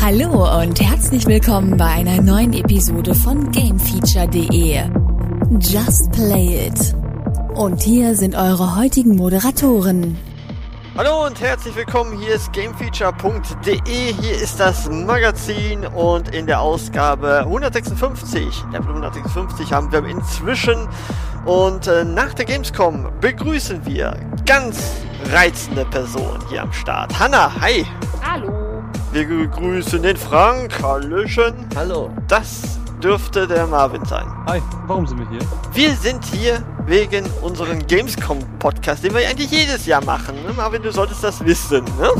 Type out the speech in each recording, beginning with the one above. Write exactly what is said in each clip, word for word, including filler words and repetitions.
Hallo und herzlich willkommen bei einer neuen Episode von Gamefeature punkt de. Just play it. Und hier sind eure heutigen Moderatoren. Hallo und herzlich willkommen, hier ist Gamefeature punkt de, hier ist das Magazin und in der Ausgabe hundertsechsundfünfzig, Level hundertsechsundfünfzig haben wir inzwischen und äh, nach der Gamescom begrüßen wir ganz reizende Personen hier am Start. Hanna, hi! Hallo! Wir begrüßen den Frank, hallöchen! Hallo! Das dürfte der Marvin sein. Hi, warum sind wir hier? Wir sind hier wegen unserem Gamescom-Podcast, den wir eigentlich jedes Jahr machen. Ne? Marvin, du solltest das wissen, ne?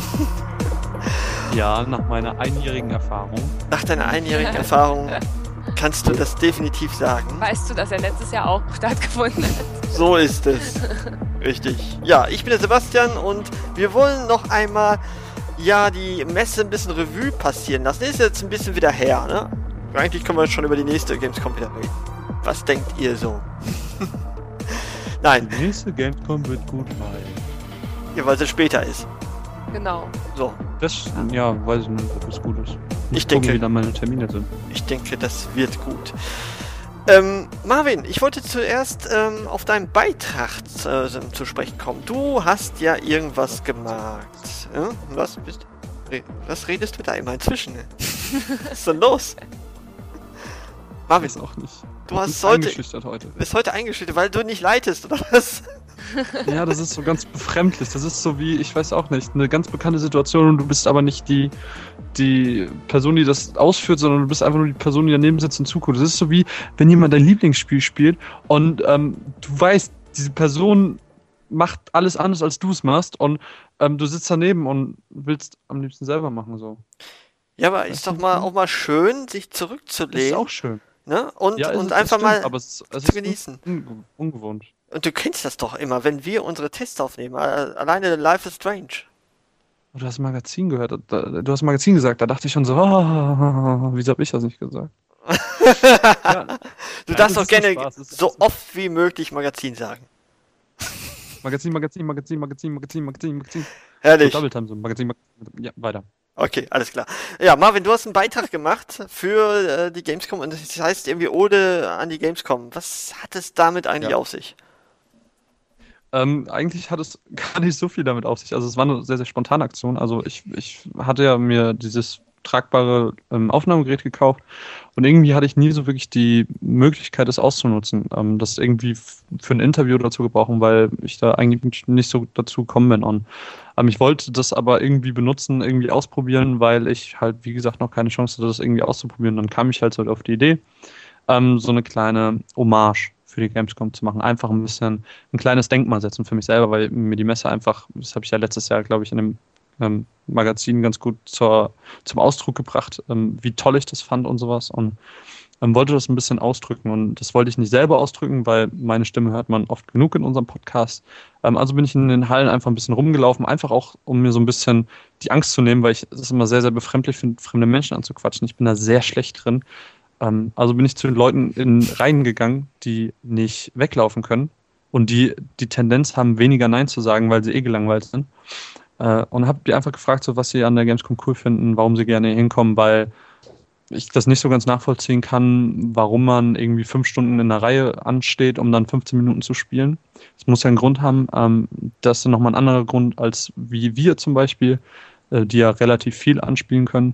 Ja, nach meiner einjährigen Erfahrung. Nach deiner einjährigen Erfahrung kannst du das definitiv sagen. Weißt du, dass er letztes Jahr auch stattgefunden hat? So ist es. Richtig. Ja, ich bin der Sebastian und wir wollen noch einmal ja die Messe ein bisschen Revue passieren lassen. Ist jetzt ein bisschen wieder her, ne? Eigentlich können wir schon über die nächste Gamescom wieder reden. Was denkt ihr so? Nein. Die nächste Gamescom wird gut, weil... Ja, weil sie später ist. Genau. So. Das, ja, weiß ich nicht, ob es gut ist. Ich, ich gucken, denke, wie dann meine Termine sind. Ich denke, das wird gut. Ähm, Marvin, ich wollte zuerst ähm, auf deinen Beitrag äh, zu sprechen kommen. Du hast ja irgendwas gemacht. Hm? Was bist re- Was redest du da immer inzwischen? Was ist denn los? Marvin, ich weiß auch nicht. Du ich hast heute, heute. bist heute eingeschüchtert, weil du nicht leitest, oder was? Ja, das ist so ganz befremdlich. Das ist so wie, ich weiß auch nicht, eine ganz bekannte Situation und du bist aber nicht die, die Person, die das ausführt, sondern du bist einfach nur die Person, die daneben sitzt und zuguckt. Das ist so wie, wenn jemand dein Lieblingsspiel spielt und ähm, du weißt, diese Person macht alles anders, als du es machst und ähm, du sitzt daneben und willst am liebsten selber machen, so. Ja, aber ist doch mal auch mal schön, sich zurückzulehnen. Das ist auch schön. Ne? Und, ja, und es, einfach stimmt, mal aber es, es zu ist genießen. Un- ungewohnt. Und du kennst das doch immer, wenn wir unsere Tests aufnehmen. Alleine Life is Strange. Du hast ein Magazin gehört. Du hast ein Magazin gesagt. Da dachte ich schon so, oh, wieso habe ich das nicht gesagt? ja. Du darfst doch gerne so oft wie möglich Magazin sagen. Magazin, Magazin, Magazin, Magazin, Magazin, Magazin, Magazin. Herrlich. So Double Time, so Magazin, Magazin. Ja, weiter. Okay, alles klar. Ja, Marvin, du hast einen Beitrag gemacht für äh, die Gamescom und das heißt irgendwie Ode an die Gamescom. Was hat es damit eigentlich ja. auf sich? Ähm, eigentlich hat es gar nicht so viel damit auf sich. Also es war eine sehr, sehr spontane Aktion. Also ich, ich hatte ja mir dieses tragbare ähm, Aufnahmegerät gekauft und irgendwie hatte ich nie so wirklich die Möglichkeit, das auszunutzen, ähm, das irgendwie f- für ein Interview dazu gebrauchen, weil ich da eigentlich nicht so dazu gekommen bin. Und ähm, ich wollte das aber irgendwie benutzen, irgendwie ausprobieren, weil ich halt, wie gesagt, noch keine Chance hatte, das irgendwie auszuprobieren. Dann kam ich halt so auf die Idee, ähm, so eine kleine Hommage für die Gamescom zu machen. Einfach ein bisschen ein kleines Denkmal setzen für mich selber, weil mir die Messe einfach, das habe ich ja letztes Jahr, glaube ich, in dem ähm, Magazin ganz gut zur, zum Ausdruck gebracht, ähm, wie toll ich das fand und sowas und ähm, wollte das ein bisschen ausdrücken und das wollte ich nicht selber ausdrücken, weil meine Stimme hört man oft genug in unserem Podcast. Ähm, also bin ich in den Hallen einfach ein bisschen rumgelaufen, einfach auch, um mir so ein bisschen die Angst zu nehmen, weil ich es immer sehr, sehr befremdlich finde, fremde Menschen anzuquatschen. Ich bin da sehr schlecht drin. Ähm, also bin ich zu den Leuten in Reihen gegangen, die nicht weglaufen können und die die Tendenz haben, weniger Nein zu sagen, weil sie eh gelangweilt sind. Und habe die einfach gefragt, so, was sie an der Gamescom cool finden, warum sie gerne hinkommen, weil ich das nicht so ganz nachvollziehen kann, warum man irgendwie fünf Stunden in der Reihe ansteht, um dann fünfzehn Minuten zu spielen. Es muss ja einen Grund haben. Ähm, das ist nochmal ein anderer Grund, als wie wir zum Beispiel, äh, die ja relativ viel anspielen können.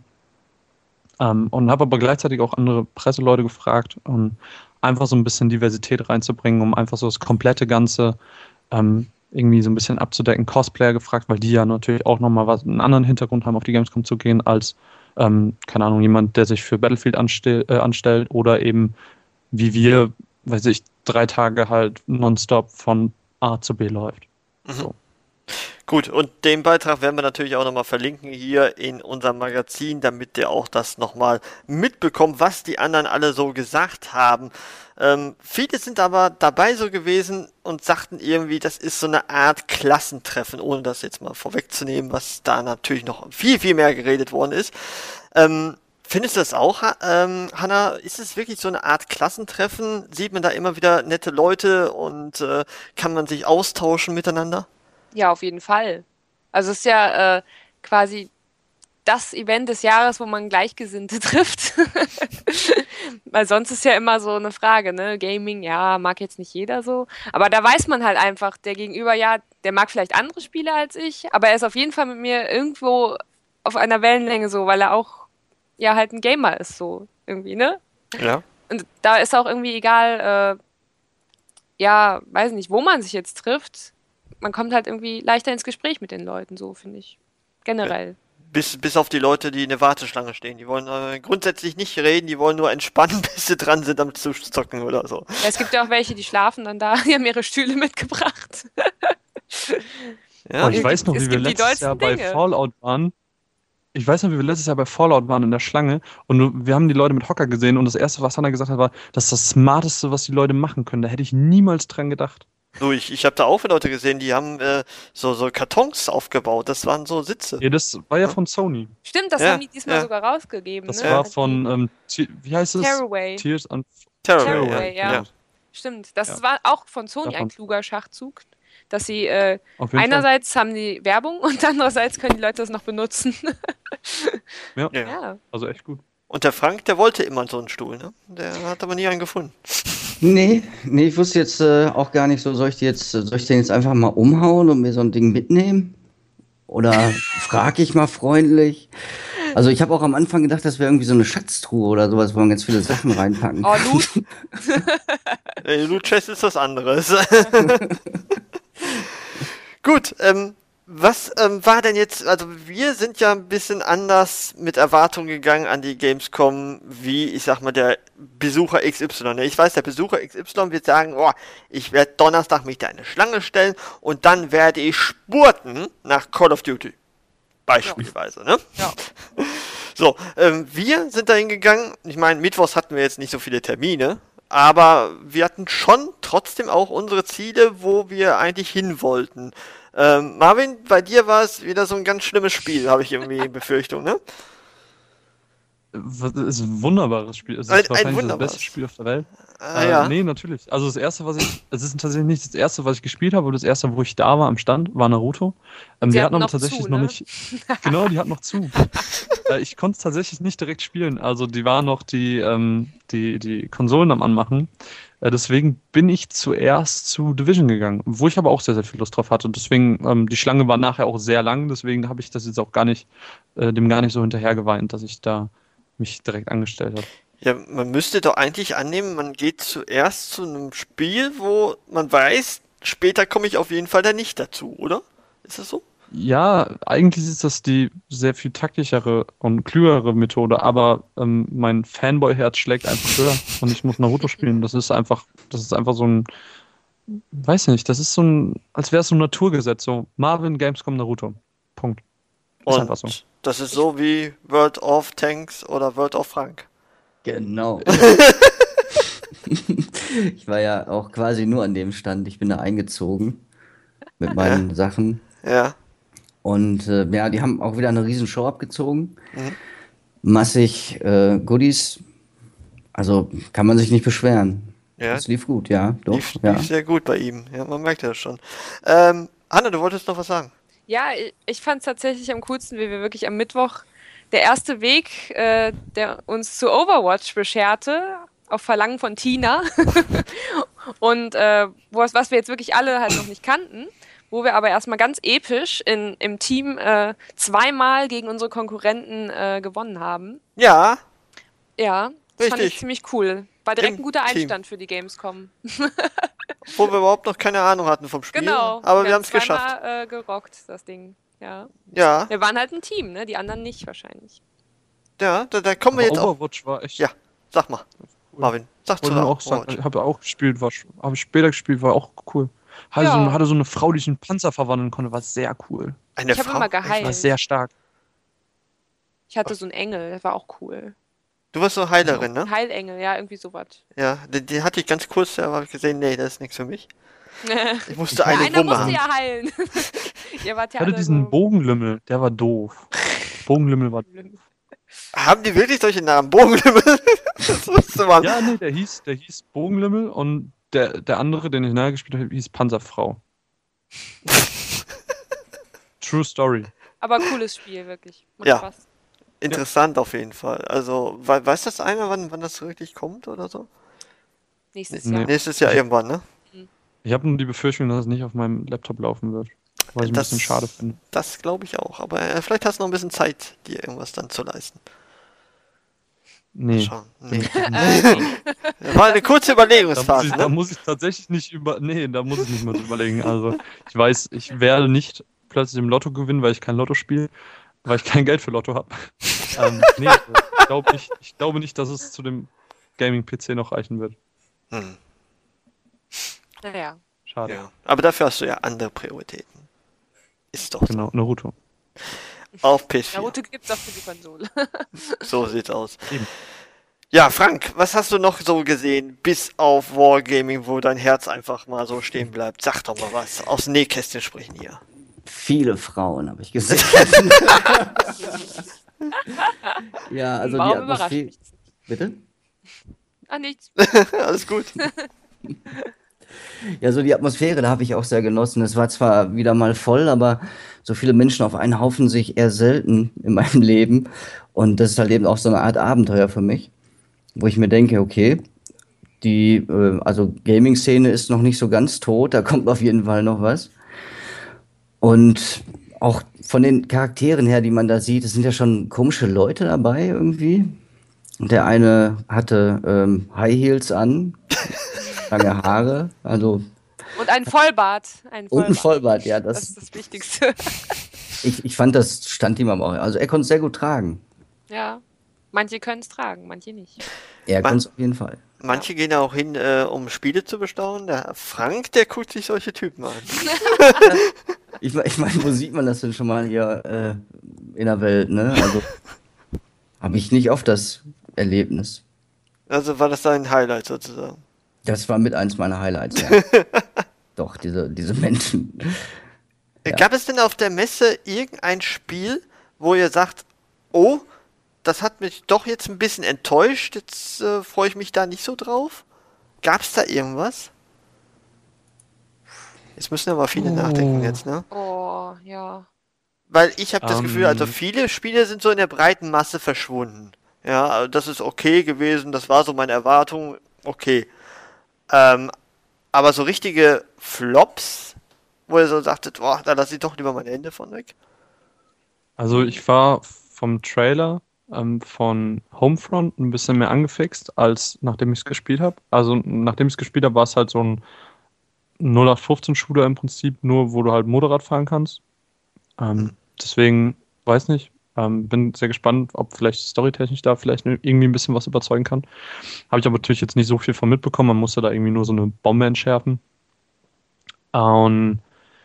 Ähm, und habe aber gleichzeitig auch andere Presseleute gefragt, um einfach so ein bisschen Diversität reinzubringen, um einfach so das komplette Ganze ähm, irgendwie so ein bisschen abzudecken, Cosplayer gefragt, weil die ja natürlich auch nochmal was, einen anderen Hintergrund haben, auf die Gamescom zu gehen, als, ähm, keine Ahnung, jemand, der sich für Battlefield anstell, äh, anstellt oder eben, wie wir, weiß ich, drei Tage halt nonstop von A zu B läuft. Mhm. So. Gut, und den Beitrag werden wir natürlich auch nochmal verlinken hier in unserem Magazin, damit ihr auch das nochmal mitbekommt, was die anderen alle so gesagt haben. Ähm, viele sind aber dabei so gewesen und sagten irgendwie, das ist so eine Art Klassentreffen, ohne das jetzt mal vorwegzunehmen, was da natürlich noch viel, viel mehr geredet worden ist. Ähm, findest du das auch, ähm, Hanna? Ist es wirklich so eine Art Klassentreffen? Sieht man da immer wieder nette Leute und äh, kann man sich austauschen miteinander? Ja, auf jeden Fall. Also es ist ja äh, quasi das Event des Jahres, wo man Gleichgesinnte trifft. Weil sonst ist ja immer so eine Frage, ne? Gaming, ja, mag jetzt nicht jeder so. Aber da weiß man halt einfach, der Gegenüber, ja, der mag vielleicht andere Spiele als ich, aber er ist auf jeden Fall mit mir irgendwo auf einer Wellenlänge so, weil er auch, ja, halt ein Gamer ist so, irgendwie, ne? Ja. Und da ist auch irgendwie egal, äh, ja, weiß nicht, wo man sich jetzt trifft. Man kommt halt irgendwie leichter ins Gespräch mit den Leuten, so, finde ich. Generell. Bis, bis auf die Leute, die in der Warteschlange stehen. Die wollen äh, grundsätzlich nicht reden, die wollen nur entspannen, bis sie dran sind, damit zu zocken oder so. Ja, es gibt ja auch welche, die schlafen dann da, die haben ihre Stühle mitgebracht. Ja, Oh, ich weiß noch, es wie wir gibt die letztes Jahr dollsten bei Dinge. Fallout waren. Ich weiß noch, wie wir letztes Jahr bei Fallout waren in der Schlange und wir haben die Leute mit Hocker gesehen und das Erste, was Hannah gesagt hat, war, das ist das Smarteste, was die Leute machen können. Da hätte ich niemals dran gedacht. so, ich, ich habe da auch Leute gesehen, die haben äh, so, so Kartons aufgebaut. Das waren so Sitze. Ja, das war ja von Sony. Stimmt, das Ja, haben die diesmal ja. sogar rausgegeben. Das ne? war Also von, ähm, Te- wie heißt es? Tearaway. Tears on... Terrorway, Tearaway, ja. ja. ja. Stimmt, das Ja. war auch von Sony Davon. ein kluger Schachzug, dass sie äh, Auf jeden Fall. einerseits haben die Werbung und andererseits können die Leute das noch benutzen. Ja, Ja. Ja. also echt gut. Und der Frank, der wollte immer so einen Stuhl, ne? Der hat aber nie einen gefunden. Nee, nee, ich wusste jetzt äh, auch gar nicht so, soll ich die jetzt, soll ich den jetzt einfach mal umhauen und mir so ein Ding mitnehmen? Oder frage ich mal freundlich? Also ich habe auch am Anfang gedacht, das wäre irgendwie so eine Schatztruhe oder sowas, wo man ganz viele Sachen reinpacken Oh, kann. Loot. Äh, Loot Chest ist was anderes. Gut, ähm, was ähm, war denn jetzt, also wir sind ja ein bisschen anders mit Erwartungen gegangen an die Gamescom, wie, ich sag mal, der Besucher X Y. Ne? Ich weiß, der Besucher X Y wird sagen, oh, ich werde Donnerstag mich da in eine Schlange stellen und dann werde ich spurten nach Call of Duty. Beispielsweise, ne? Ja. So, ähm, wir sind da hingegangen, ich meine, mittwochs hatten wir jetzt nicht so viele Termine, aber wir hatten schon trotzdem auch unsere Ziele, wo wir eigentlich hin wollten. Ähm, Marvin, bei dir war es wieder so ein ganz schlimmes Spiel, habe ich irgendwie Befürchtung, ne? Was- Es ist ein wunderbares Spiel. Es ist Ein- ein wahrscheinlich das wunderbares. beste Spiel auf der Welt. Ah, Äh, ja. Nee, natürlich. Also das erste, was ich, es ist tatsächlich nicht das erste, was ich gespielt habe, aber das erste, wo ich da war am Stand, war Naruto. Ähm, Sie die hatten hatten aber noch tatsächlich zu, noch ne? nicht, genau, die hatten noch zu. äh, ich konnte es tatsächlich nicht direkt spielen. Also die waren noch die, ähm, die, die Konsolen am Anmachen. Äh, deswegen bin ich zuerst zu Division gegangen, wo ich aber auch sehr, sehr viel Lust drauf hatte. Und deswegen, ähm, die Schlange war nachher auch sehr lang, deswegen habe ich das jetzt auch gar nicht, äh, dem gar nicht so hinterher geweint, dass ich da mich direkt angestellt habe. Ja, man müsste doch eigentlich annehmen, man geht zuerst zu einem Spiel, wo man weiß, später komme ich auf jeden Fall da nicht dazu, oder? Ist das so? Ja, eigentlich ist das die sehr viel taktischere und klügere Methode, aber ähm, mein Fanboy-Herz schlägt einfach höher und ich muss Naruto spielen. Das ist einfach, das ist einfach so ein, weiß nicht, das ist so ein, als wäre es so ein Naturgesetz, so Marvin, Gamescom, Naruto. Punkt. Ist Und einfach so. das ist so wie World of Tanks oder World of Frank. Genau. Ich war ja auch quasi nur an dem Stand. Ich bin da eingezogen mit meinen Sachen. Ja. Und äh, ja, die haben auch wieder eine riesen Show abgezogen. Massig äh, Goodies. Also kann man sich nicht beschweren. Ja. Das lief gut, ja. Doch, Lief, ja. lief sehr gut bei ihm. Ja, man merkt das schon. Ähm, Hanna, du wolltest noch was sagen? Ja, ich, ich fand es tatsächlich am coolsten, wie wir wirklich am Mittwoch der erste Weg, äh, der uns zu Overwatch bescherte, auf Verlangen von Tina. Und äh, was, was wir jetzt wirklich alle halt noch nicht kannten, wo wir aber erstmal ganz episch in, im Team äh, zweimal gegen unsere Konkurrenten äh, gewonnen haben. Ja, Ja, das fand ich Richtig. ziemlich cool. War direkt Im ein guter Team. Einstand für die Gamescom. wo wir überhaupt noch keine Ahnung hatten vom Spiel. Genau. Aber wir haben es zweimal, geschafft. Äh, gerockt, das Ding. Ja. Ja, Wir waren halt ein Team, ne? Die anderen nicht wahrscheinlich. ja, da, da kommen wir Aber jetzt auch. Overwatch war echt, Ja, sag mal, Marvin, sag zu wollte nur auch sagen, Overwatch. ich habe auch gespielt, war, habe ich später gespielt, war auch cool. Hatte, Ja. so, hatte so eine Frau, die ich in einen Panzer verwandeln konnte, war sehr cool. Eine Ich habe Frau. immer geheilt. War sehr stark. Ich hatte so einen Engel, der war auch cool. Du warst so Heilerin, ne? Ein Heilengel, ja, irgendwie sowas. Ja, den, den hatte ich ganz kurz, da habe ich gesehen, nee, das ist nichts für mich. Ich musste Ja, eine einer Wumme musste haben. ja heilen. Ihr wart ja Ich hatte alle diesen so... Bogenlümmel, der war doof. Bogenlümmel war. Haben die wirklich solche Namen? Bogenlümmel? Das wusste man. Ja, nee, der hieß, der hieß Bogenlümmel und der, der andere, den ich nachher gespielt habe, hieß Panzerfrau. True Story. Aber cooles Spiel, wirklich. Macht Ja. Spaß. interessant auf jeden Fall. Also, we weiß das einer, wann, wann das wirklich kommt oder so? Nächstes Nee. Jahr. Nächstes Jahr irgendwann, ne? Ich habe nur die Befürchtung, dass es nicht auf meinem Laptop laufen wird. Was ich ein Das- bisschen schade finde. Das glaube ich auch. Aber äh, vielleicht hast du noch ein bisschen Zeit, dir irgendwas dann zu leisten. Mal Nee. schauen. Nee. Äh, nee. War eine kurze Da muss, Überlegungsphase, ich, da ne? muss ich tatsächlich nicht über. Nee, da muss ich nicht mal überlegen. Also, ich weiß, ich werde nicht plötzlich im Lotto gewinnen, weil ich kein Lotto spiele, weil ich kein Geld für Lotto habe. ähm, nee, ich glaube nicht, ich glaube nicht, dass es zu dem Gaming-P C noch reichen wird. Hm, Naja. Schade. ja. Aber dafür hast du ja andere Prioritäten. Ist doch so. Genau, Naruto. Auf P S vier. Naruto gibt's auch für die Konsole. So sieht's aus. Eben. Ja, Frank, was hast du noch so gesehen, bis auf Wargaming, wo dein Herz einfach mal so stehen bleibt? Sag doch mal was. Aus dem Nähkästchen sprechen hier. Viele Frauen habe ich gesehen. Ja, also die Warum überrascht Atmosphäre. mich das nicht? Bitte? Ah, nichts. Alles gut. Ja, so die Atmosphäre, da habe ich auch sehr genossen. Es war zwar wieder mal voll, aber so viele Menschen auf einen Haufen sehe ich eher selten in meinem Leben. Und das ist halt eben auch so eine Art Abenteuer für mich, wo ich mir denke, okay, die äh, also Gaming-Szene ist noch nicht so ganz tot, da kommt auf jeden Fall noch was. Und auch von den Charakteren her, die man da sieht, es sind ja schon komische Leute dabei irgendwie. Und der eine hatte ähm, High Heels an, lange Haare, also Und ein Vollbart. Ein und ein Vollbart. Vollbart, ja, Das das, ist das Wichtigste. ich, ich fand, das stand ihm aber auch. Also er konnte es sehr gut tragen. Ja. Manche können es tragen, manche nicht. Er Man- konnte es auf jeden Fall. Manche gehen ja auch hin, äh, um Spiele zu bestaunen. Der Frank, der guckt sich solche Typen an. Ich, me- ich meine, wo sieht man das denn schon mal hier äh, in der Welt, ne? Also habe ich nicht oft das Erlebnis. Also war das dein Highlight sozusagen. Das war mit eins meiner Highlights, ja. Doch, diese, diese Menschen. Äh, Ja. Gab es denn auf der Messe irgendein Spiel, wo ihr sagt, oh, das hat mich doch jetzt ein bisschen enttäuscht, jetzt äh, freue ich mich da nicht so drauf? Gab es da irgendwas? Jetzt müssen aber viele Oh. nachdenken jetzt, ne? Oh, ja. Weil ich habe das Gefühl, also Ähm. viele Spiele sind so in der breiten Masse verschwunden. Ja, also das ist okay gewesen, das war so meine Erwartung, okay. Ähm, aber so richtige Flops, wo ihr so sagtet, boah, da lasse ich doch lieber meine Hände von weg. Also ich war vom Trailer ähm, von Homefront ein bisschen mehr angefixt, als nachdem ich es gespielt habe. Also nachdem ich es gespielt habe, war es halt so ein null acht fünfzehn Shooter im Prinzip, nur wo du halt Motorrad fahren kannst. Ähm, deswegen, weiß nicht, ähm, bin sehr gespannt, ob vielleicht storytechnisch da vielleicht irgendwie ein bisschen was überzeugen kann. Habe ich aber natürlich jetzt nicht so viel von mitbekommen, man musste da irgendwie nur so eine Bombe entschärfen. Und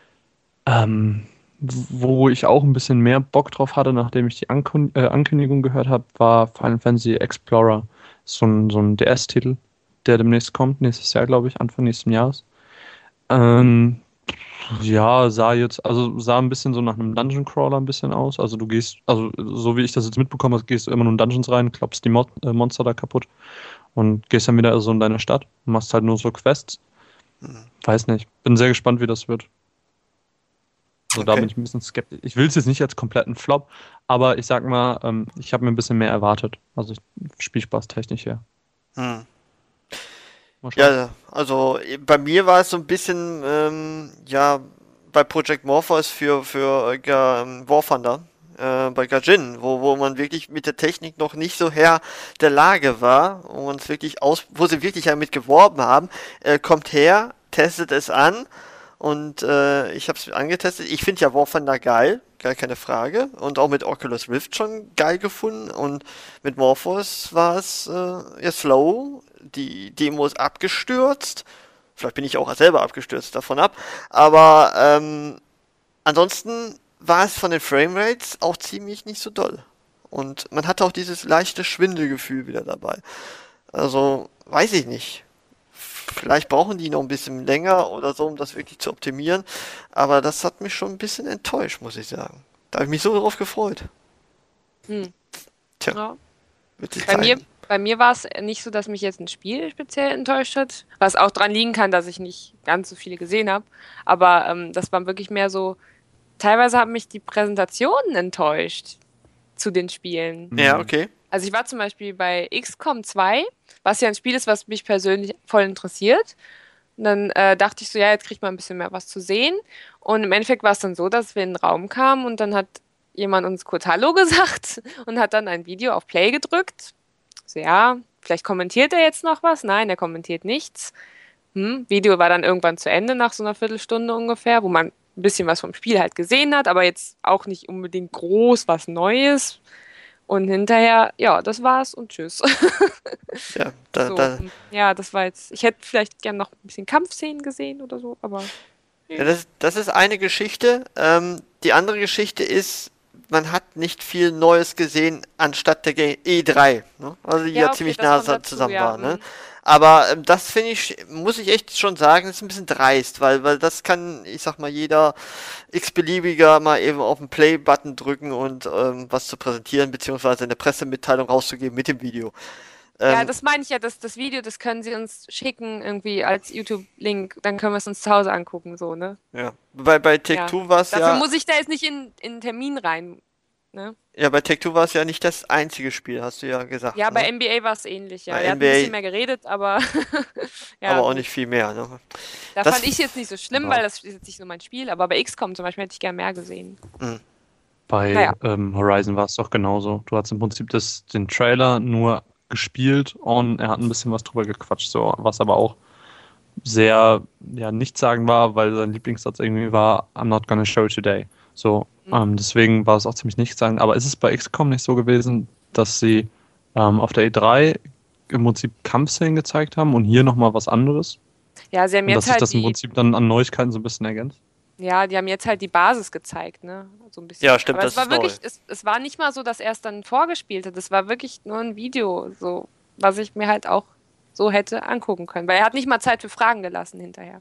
ähm, wo ich auch ein bisschen mehr Bock drauf hatte, nachdem ich die Ankün äh, Ankündigung gehört habe, war Final Fantasy Explorer. So ein, so ein D S-Titel, der demnächst kommt, nächstes Jahr, glaube ich, Anfang nächsten Jahres. Ähm, ja, sah jetzt, also sah ein bisschen so nach einem Dungeon Crawler ein bisschen aus. Also du gehst, also so wie ich das jetzt mitbekommen habe, gehst du immer nur in Dungeons rein, kloppst die Mo äh, Monster da kaputt und gehst dann wieder so in deine Stadt und machst halt nur so Quests. Weiß nicht. Bin sehr gespannt, wie das wird. Also da Okay. bin ich ein bisschen skeptisch. Ich will es jetzt nicht als kompletten Flop, aber ich sag mal, ähm, ich habe mir ein bisschen mehr erwartet. Also Spielspaß technisch her. Hm. Mal schauen. Ja, also äh, bei mir war es so ein bisschen, ähm, ja, bei Project Morpheus für, für äh, Ga- ähm, War Thunder, äh, bei Gaijin, wo, wo man wirklich mit der Technik noch nicht so Herr der Lage war, wo man es wirklich aus, wo sie wirklich damit geworben haben, äh, kommt her, testet es an und äh, ich habe es angetestet. Ich finde ja War Thunder geil, gar keine Frage, und auch mit Oculus Rift schon geil gefunden und mit Morpheus war es äh, ja slow, die Demo ist abgestürzt. Vielleicht bin ich auch selber abgestürzt davon ab. Aber ähm, ansonsten war es von den Framerates auch ziemlich nicht so doll. Und man hatte auch dieses leichte Schwindelgefühl wieder dabei. Also, weiß ich nicht. Vielleicht brauchen die noch ein bisschen länger oder so, um das wirklich zu optimieren. Aber das hat mich schon ein bisschen enttäuscht, muss ich sagen. Da habe ich mich so drauf gefreut. Hm. Tja, Ja. wird sich Bei mir, zeigen. bei mir war es nicht so, dass mich jetzt ein Spiel speziell enttäuscht hat, was auch dran liegen kann, dass ich nicht ganz so viele gesehen habe. Aber ähm, das war wirklich mehr so, teilweise haben mich die Präsentationen enttäuscht. zu den Spielen. Ja, okay. Also ich war zum Beispiel bei X COM zwei, was ja ein Spiel ist, was mich persönlich voll interessiert. Und dann äh, dachte ich so, ja, jetzt kriegt man ein bisschen mehr was zu sehen. Und im Endeffekt war es dann so, dass wir in den Raum kamen und dann hat jemand uns kurz Hallo gesagt und hat dann ein Video auf Play gedrückt. So, ja, vielleicht kommentiert er jetzt noch was. Nein, er kommentiert nichts. Hm, Video war dann irgendwann zu Ende nach so einer Viertelstunde ungefähr, wo man ein bisschen was vom Spiel halt gesehen hat, aber jetzt auch nicht unbedingt groß was Neues. Und hinterher, ja, das war's und tschüss. Ja, da, so, da, ja, das war jetzt. Ich hätte vielleicht gern noch ein bisschen Kampfszenen gesehen oder so, aber. ja, das, das ist eine Geschichte. Ähm, die andere Geschichte ist, man hat nicht viel Neues gesehen anstatt der G- E drei, ne? Also die ja, Ja, okay, ziemlich das nah kommt dazu, zusammen ja, waren. Ne? mhm. Aber ähm, das finde ich, muss ich echt schon sagen, ist ein bisschen dreist, weil, weil das kann, ich sag mal, jeder x-beliebiger mal eben auf den Play-Button drücken und ähm, was zu präsentieren, beziehungsweise eine Pressemitteilung rauszugeben mit dem Video. Ja, Ähm, das meine ich ja, das, das Video, das können Sie uns schicken, irgendwie als YouTube-Link, dann können wir es uns zu Hause angucken, so, ne? ja. Bei, bei Ja. Take-Two war es Dafür ja, muss ich da jetzt nicht in, in einen Termin rein, ne? ja, bei Take-Two war es ja nicht das einzige Spiel, hast du ja gesagt. Ja, ne? bei N B A war es ähnlich, ja. Bei Er hat ein N B A bisschen mehr geredet, aber ja, aber auch gut. nicht viel mehr. Ne? Da das- fand ich es jetzt nicht so schlimm, Ja. weil das ist jetzt nicht so mein Spiel, aber bei X COM zum Beispiel hätte ich gern mehr gesehen. Bei Naja. ähm, Horizon war es doch genauso. Du hast im Prinzip das, den Trailer nur gespielt und er hat ein bisschen was drüber gequatscht, so, was aber auch sehr ja, nichtssagend war, weil sein Lieblingssatz irgendwie war, I'm not gonna show it today. So, Mhm. ähm, deswegen war es auch ziemlich nichtssagend. Aber ist es bei X COM nicht so gewesen, dass sie ähm, auf der E drei im Prinzip Kampfszenen gezeigt haben und hier nochmal was anderes? Ja, sie haben Und jetzt dass sich halt das im die, Prinzip dann an Neuigkeiten so ein bisschen ergänzt? ja, die haben jetzt halt die Basis gezeigt, ne? So ein bisschen. Ja, stimmt, Aber das es war ist wirklich, neu. es, es war nicht mal so, dass er es dann vorgespielt hat. Es war wirklich nur ein Video, so, was ich mir halt auch so hätte angucken können. Weil er hat nicht mal Zeit für Fragen gelassen hinterher.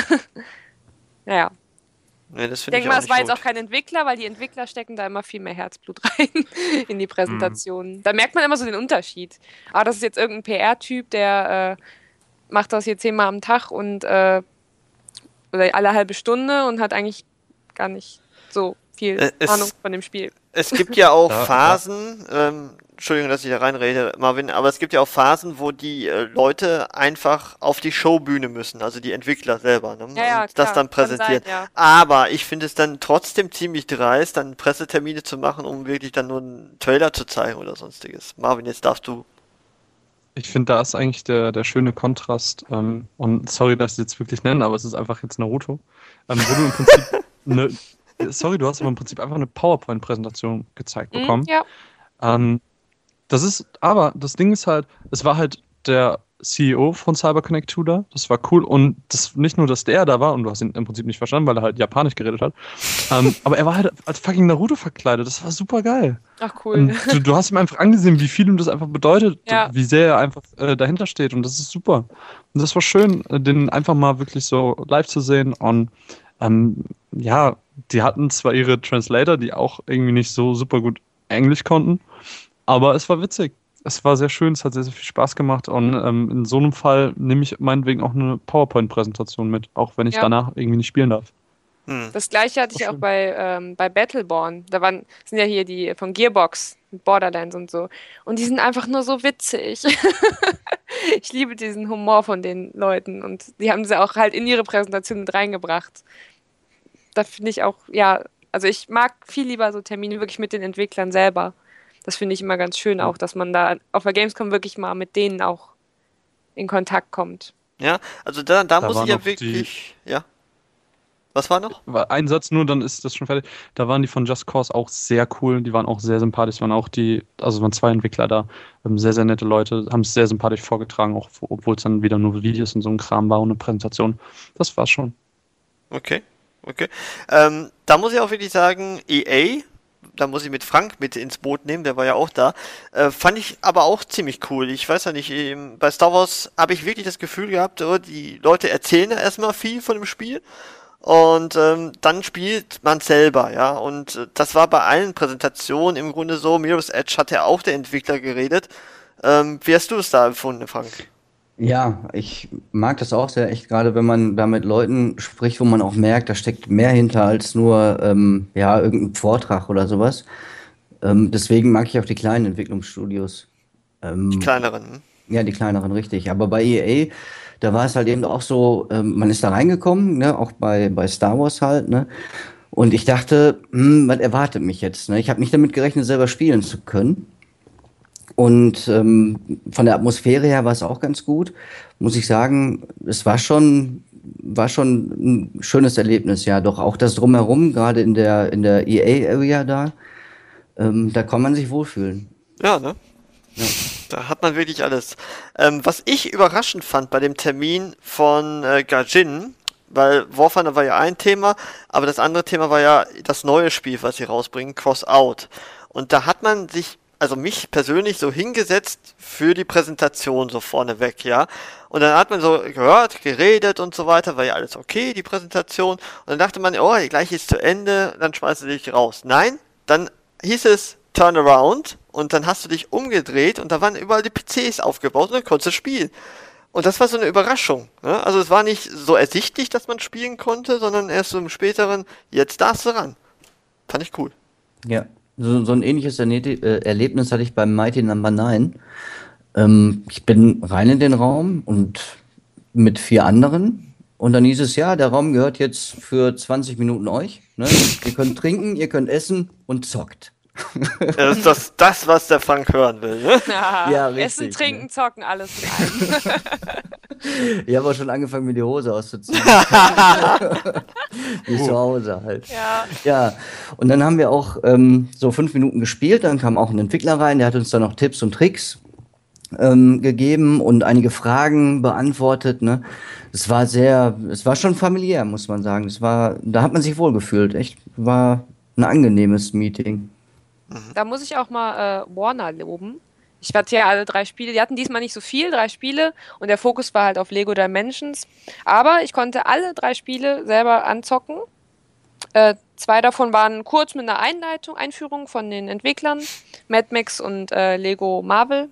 Naja. Nee, das Ich finde ich denke mal, auch es nicht war jetzt gut. auch kein Entwickler, weil die Entwickler stecken da immer viel mehr Herzblut rein in die Präsentationen. Da merkt man immer so den Unterschied. Ah, das ist jetzt irgendein P R-Typ, der äh, macht das hier zehnmal am Tag und äh, oder alle halbe Stunde und hat eigentlich gar nicht so viel Äh, es- Ahnung von dem Spiel. Es gibt ja auch Da- da- Phasen, ähm, Entschuldigung, dass ich da reinrede, Marvin, aber es gibt ja auch Phasen, wo die äh, Leute einfach auf die Showbühne müssen, also die Entwickler selber, ne? Ja, ja, und das klar, dann kann präsentieren. sein, ja. Aber ich finde es dann trotzdem ziemlich dreist, dann Pressetermine zu machen, um wirklich dann nur einen Trailer zu zeigen oder sonstiges. Marvin, jetzt darfst du. Ich finde, da ist eigentlich der, der schöne Kontrast, ähm, und sorry, dass ich es jetzt wirklich nenne, aber es ist einfach jetzt Naruto, ähm, wo du im Prinzip eine, sorry, du hast aber im Prinzip einfach eine PowerPoint-Präsentation gezeigt Mhm, bekommen. ja. Ähm, das ist, aber das Ding ist halt, es war halt der C E O von CyberConnect zwei da, das war cool und das, nicht nur, dass der da war und du hast ihn im Prinzip nicht verstanden, weil er halt Japanisch geredet hat, ähm, aber er war halt als fucking Naruto verkleidet, das war super geil. Ach cool. Und du, du hast ihm einfach angesehen, wie viel ihm das einfach bedeutet, Ja. wie sehr er einfach äh, dahinter steht und das ist super. Und das war schön, äh, den einfach mal wirklich so live zu sehen und ähm, ja, die hatten zwar ihre Translator, die auch irgendwie nicht so super gut Englisch konnten, aber es war witzig. Es war sehr schön, es hat sehr, sehr viel Spaß gemacht und ähm, in so einem Fall nehme ich meinetwegen auch eine PowerPoint-Präsentation mit, auch wenn ich Ja. danach irgendwie nicht spielen darf. Hm. Das gleiche hatte ich Ach, auch schön. bei, ähm, bei Battleborn. Da waren, sind ja hier die von Gearbox mit Borderlands und so. Und die sind einfach nur so witzig. Ich liebe diesen Humor von den Leuten und die haben sie auch halt in ihre Präsentation mit reingebracht. Da finde ich auch, ja, also ich mag viel lieber so Termine wirklich mit den Entwicklern selber. Das finde ich immer ganz schön auch, dass man da auf der Gamescom wirklich mal mit denen auch in Kontakt kommt. Ja, also da, da, Da muss waren ich ja noch die- wirklich, ja. Was war noch? War ein Satz nur, dann ist das schon fertig. Da waren die von Just Cause auch sehr cool. Die waren auch sehr sympathisch. Waren auch die, also es waren zwei Entwickler da, ähm, sehr, sehr nette Leute, haben es sehr sympathisch vorgetragen, auch obwohl es dann wieder nur Videos und so ein Kram war und eine Präsentation. Das war's schon. Okay, okay. Ähm, da muss ich auch wirklich sagen, E A, da muss ich mit Frank mit ins Boot nehmen, der war ja auch da, äh, fand ich aber auch ziemlich cool. Ich weiß ja nicht, ähm, bei Star Wars habe ich wirklich das Gefühl gehabt, oh, die Leute erzählen ja erstmal viel von dem Spiel und ähm, dann spielt man selber, ja. Und äh, das war bei allen Präsentationen im Grunde so. Mirror's Edge hat ja auch der Entwickler geredet. Ähm, wie hast du es da empfunden, Frank? Ja, ich mag das auch sehr, echt gerade wenn man da mit Leuten spricht, wo man auch merkt, da steckt mehr hinter als nur ähm, ja, irgendein Vortrag oder sowas. Ähm, deswegen mag ich auch die kleinen Entwicklungsstudios. Ähm, Die kleineren. Ja, die kleineren, richtig. Aber bei E A, da war es halt eben auch so, ähm, man ist da reingekommen, ne, auch bei, bei Star Wars halt, ne? Und ich dachte, hm, was erwartet mich jetzt, ne? Ich habe nicht damit gerechnet, selber spielen zu können. Und ähm, von der Atmosphäre her war es auch ganz gut, muss ich sagen. Es war schon, war schon ein schönes Erlebnis, ja. Doch auch das Drumherum, gerade in der, in der E A-Area da, ähm, da kann man sich wohlfühlen. Ja, ne? Ja. Da hat man wirklich alles. Ähm, was ich überraschend fand bei dem Termin von äh, Gaijin, weil War Thunder war ja ein Thema, aber das andere Thema war ja das neue Spiel, was sie rausbringen, Crossout. Und da hat man sich, also mich persönlich, so hingesetzt für die Präsentation so vorneweg, ja. Und dann hat man so gehört, geredet und so weiter, war ja alles okay, die Präsentation. Und dann dachte man, oh, gleich ist zu Ende, dann schmeißt du dich raus. Nein, dann hieß es Turnaround und dann hast du dich umgedreht und da waren überall die P Cs aufgebaut und dann konntest du spielen. Und das war so eine Überraschung. Ne? Also es war nicht so ersichtlich, dass man spielen konnte, sondern erst so im späteren, jetzt darfst du ran. Fand ich cool. Ja, so, so ein ähnliches Erne- äh, Erlebnis hatte ich beim Mighty Number Nine. Ähm, ich bin rein in den Raum und mit vier anderen. Und dann hieß es, ja, der Raum gehört jetzt für zwanzig Minuten euch. Ne? Ihr könnt trinken, ihr könnt essen und zockt. Das ist das, das, was der Frank hören will. Ne? Ja, Ja, richtig, Essen, Trinken, ne? Zocken, alles in einem. Ich habe auch schon angefangen, mir die Hose auszuziehen. Wie zu Hause halt. Ja. Ja, und dann haben wir auch ähm, so fünf Minuten gespielt. Dann kam auch ein Entwickler rein, der hat uns dann noch Tipps und Tricks ähm, gegeben und einige Fragen beantwortet. Ne? Es war sehr, es war schon familiär, muss man sagen. Es war, da hat man sich wohlgefühlt. Echt, war ein angenehmes Meeting. Da muss ich auch mal äh, Warner loben. Ich hatte ja alle drei Spiele. Die hatten diesmal nicht so viel, drei Spiele. Und der Fokus war halt auf Lego Dimensions. Aber ich konnte alle drei Spiele selber anzocken. Äh, zwei davon waren kurz mit einer Einleitung, Einführung von den Entwicklern. Mad Max und äh, Lego Marvel.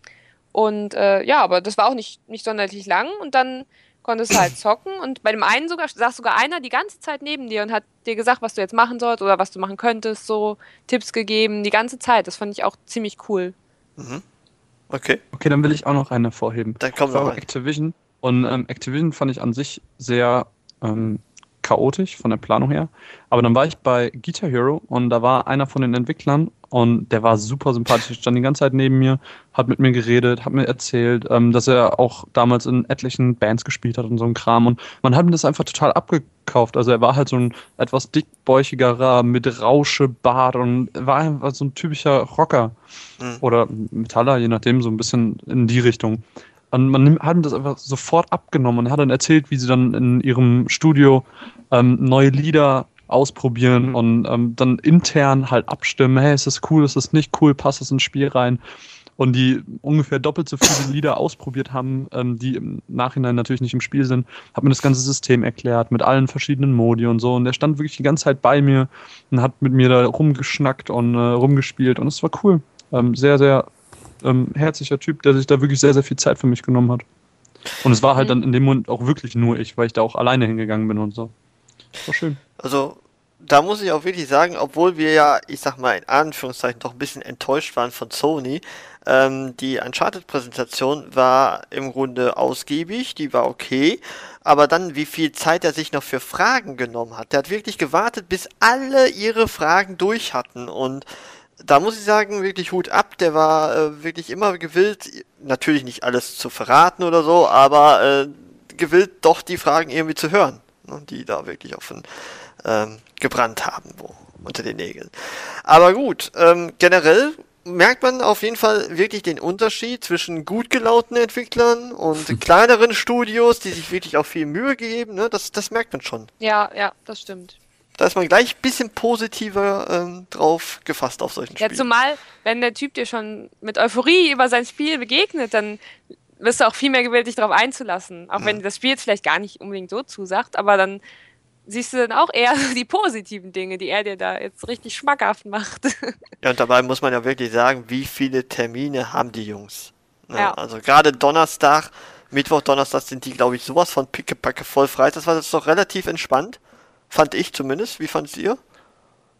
Und äh, ja, aber das war auch nicht, nicht sonderlich lang. Und dann konntest du halt zocken. Und bei dem einen sogar saß sogar einer die ganze Zeit neben dir und hat dir gesagt, was du jetzt machen sollst oder was du machen könntest, so Tipps gegeben, die ganze Zeit. Das fand ich auch ziemlich cool. Mhm. Okay, Okay, dann will ich auch noch eine hervorheben. dann kommen Das wir war rein. Activision. Und ähm, Activision fand ich an sich sehr ähm, chaotisch von der Planung her. Aber dann war ich bei Guitar Hero und da war einer von den Entwicklern und der war super sympathisch. Der stand die ganze Zeit neben mir, hat mit mir geredet, hat mir erzählt, ähm, dass er auch damals in etlichen Bands gespielt hat und so ein Kram. Und man hat ihm das einfach total abgekauft. Also er war halt so ein etwas dickbäuchigerer mit Rauschebart und war einfach so ein typischer Rocker. Mhm. Oder Metaller, je nachdem, so ein bisschen in die Richtung. Und man nimmt, hat ihm das einfach sofort abgenommen und hat dann erzählt, wie sie dann in ihrem Studio ähm, neue Lieder ausprobieren und ähm, dann intern halt abstimmen, hey, ist das cool, ist das nicht cool, passt das ins Spiel rein? Und die ungefähr doppelt so viele Lieder ausprobiert haben, ähm, die im Nachhinein natürlich nicht im Spiel sind, hat mir das ganze System erklärt, mit allen verschiedenen Modi und so. Und der stand wirklich die ganze Zeit bei mir und hat mit mir da rumgeschnackt und äh, rumgespielt und es war cool. Ähm, sehr, sehr ähm, herzlicher Typ, der sich da wirklich sehr, sehr viel Zeit für mich genommen hat. Und es war halt dann in dem Moment auch wirklich nur ich, weil ich da auch alleine hingegangen bin und so. War schön. Also, da muss ich auch wirklich sagen, obwohl wir ja, ich sag mal in Anführungszeichen, doch ein bisschen enttäuscht waren von Sony, ähm, die Uncharted-Präsentation war im Grunde ausgiebig, die war okay, aber dann, wie viel Zeit er sich noch für Fragen genommen hat. Der hat wirklich gewartet, bis alle ihre Fragen durch hatten und da muss ich sagen, wirklich Hut ab, der war äh, wirklich immer gewillt, natürlich nicht alles zu verraten oder so, aber äh, gewillt doch die Fragen irgendwie zu hören, ne, die da wirklich offen ähm, gebrannt haben, wo, unter den Nägeln. Aber gut, ähm, generell merkt man auf jeden Fall wirklich den Unterschied zwischen gut gelaunten Entwicklern und kleineren Studios, die sich wirklich auch viel Mühe geben, ne, das, das merkt man schon. Ja, ja, das stimmt. Da ist man gleich ein bisschen positiver ähm, drauf gefasst auf solchen Ja, Spielen. zumal, wenn der Typ dir schon mit Euphorie über sein Spiel begegnet, dann wirst du auch viel mehr gewillt, dich darauf einzulassen. Auch wenn dir das Spiel jetzt vielleicht gar nicht unbedingt so zusagt, aber dann siehst du dann auch eher die positiven Dinge, die er dir da jetzt richtig schmackhaft macht. Ja, und dabei muss man ja wirklich sagen, wie viele Termine haben die Jungs. Ne? Ja. Also gerade Donnerstag, Mittwoch, Donnerstag sind die, glaube ich, sowas von pickepacke voll frei. Das war jetzt doch relativ entspannt. Fand ich zumindest. Wie fandet ihr?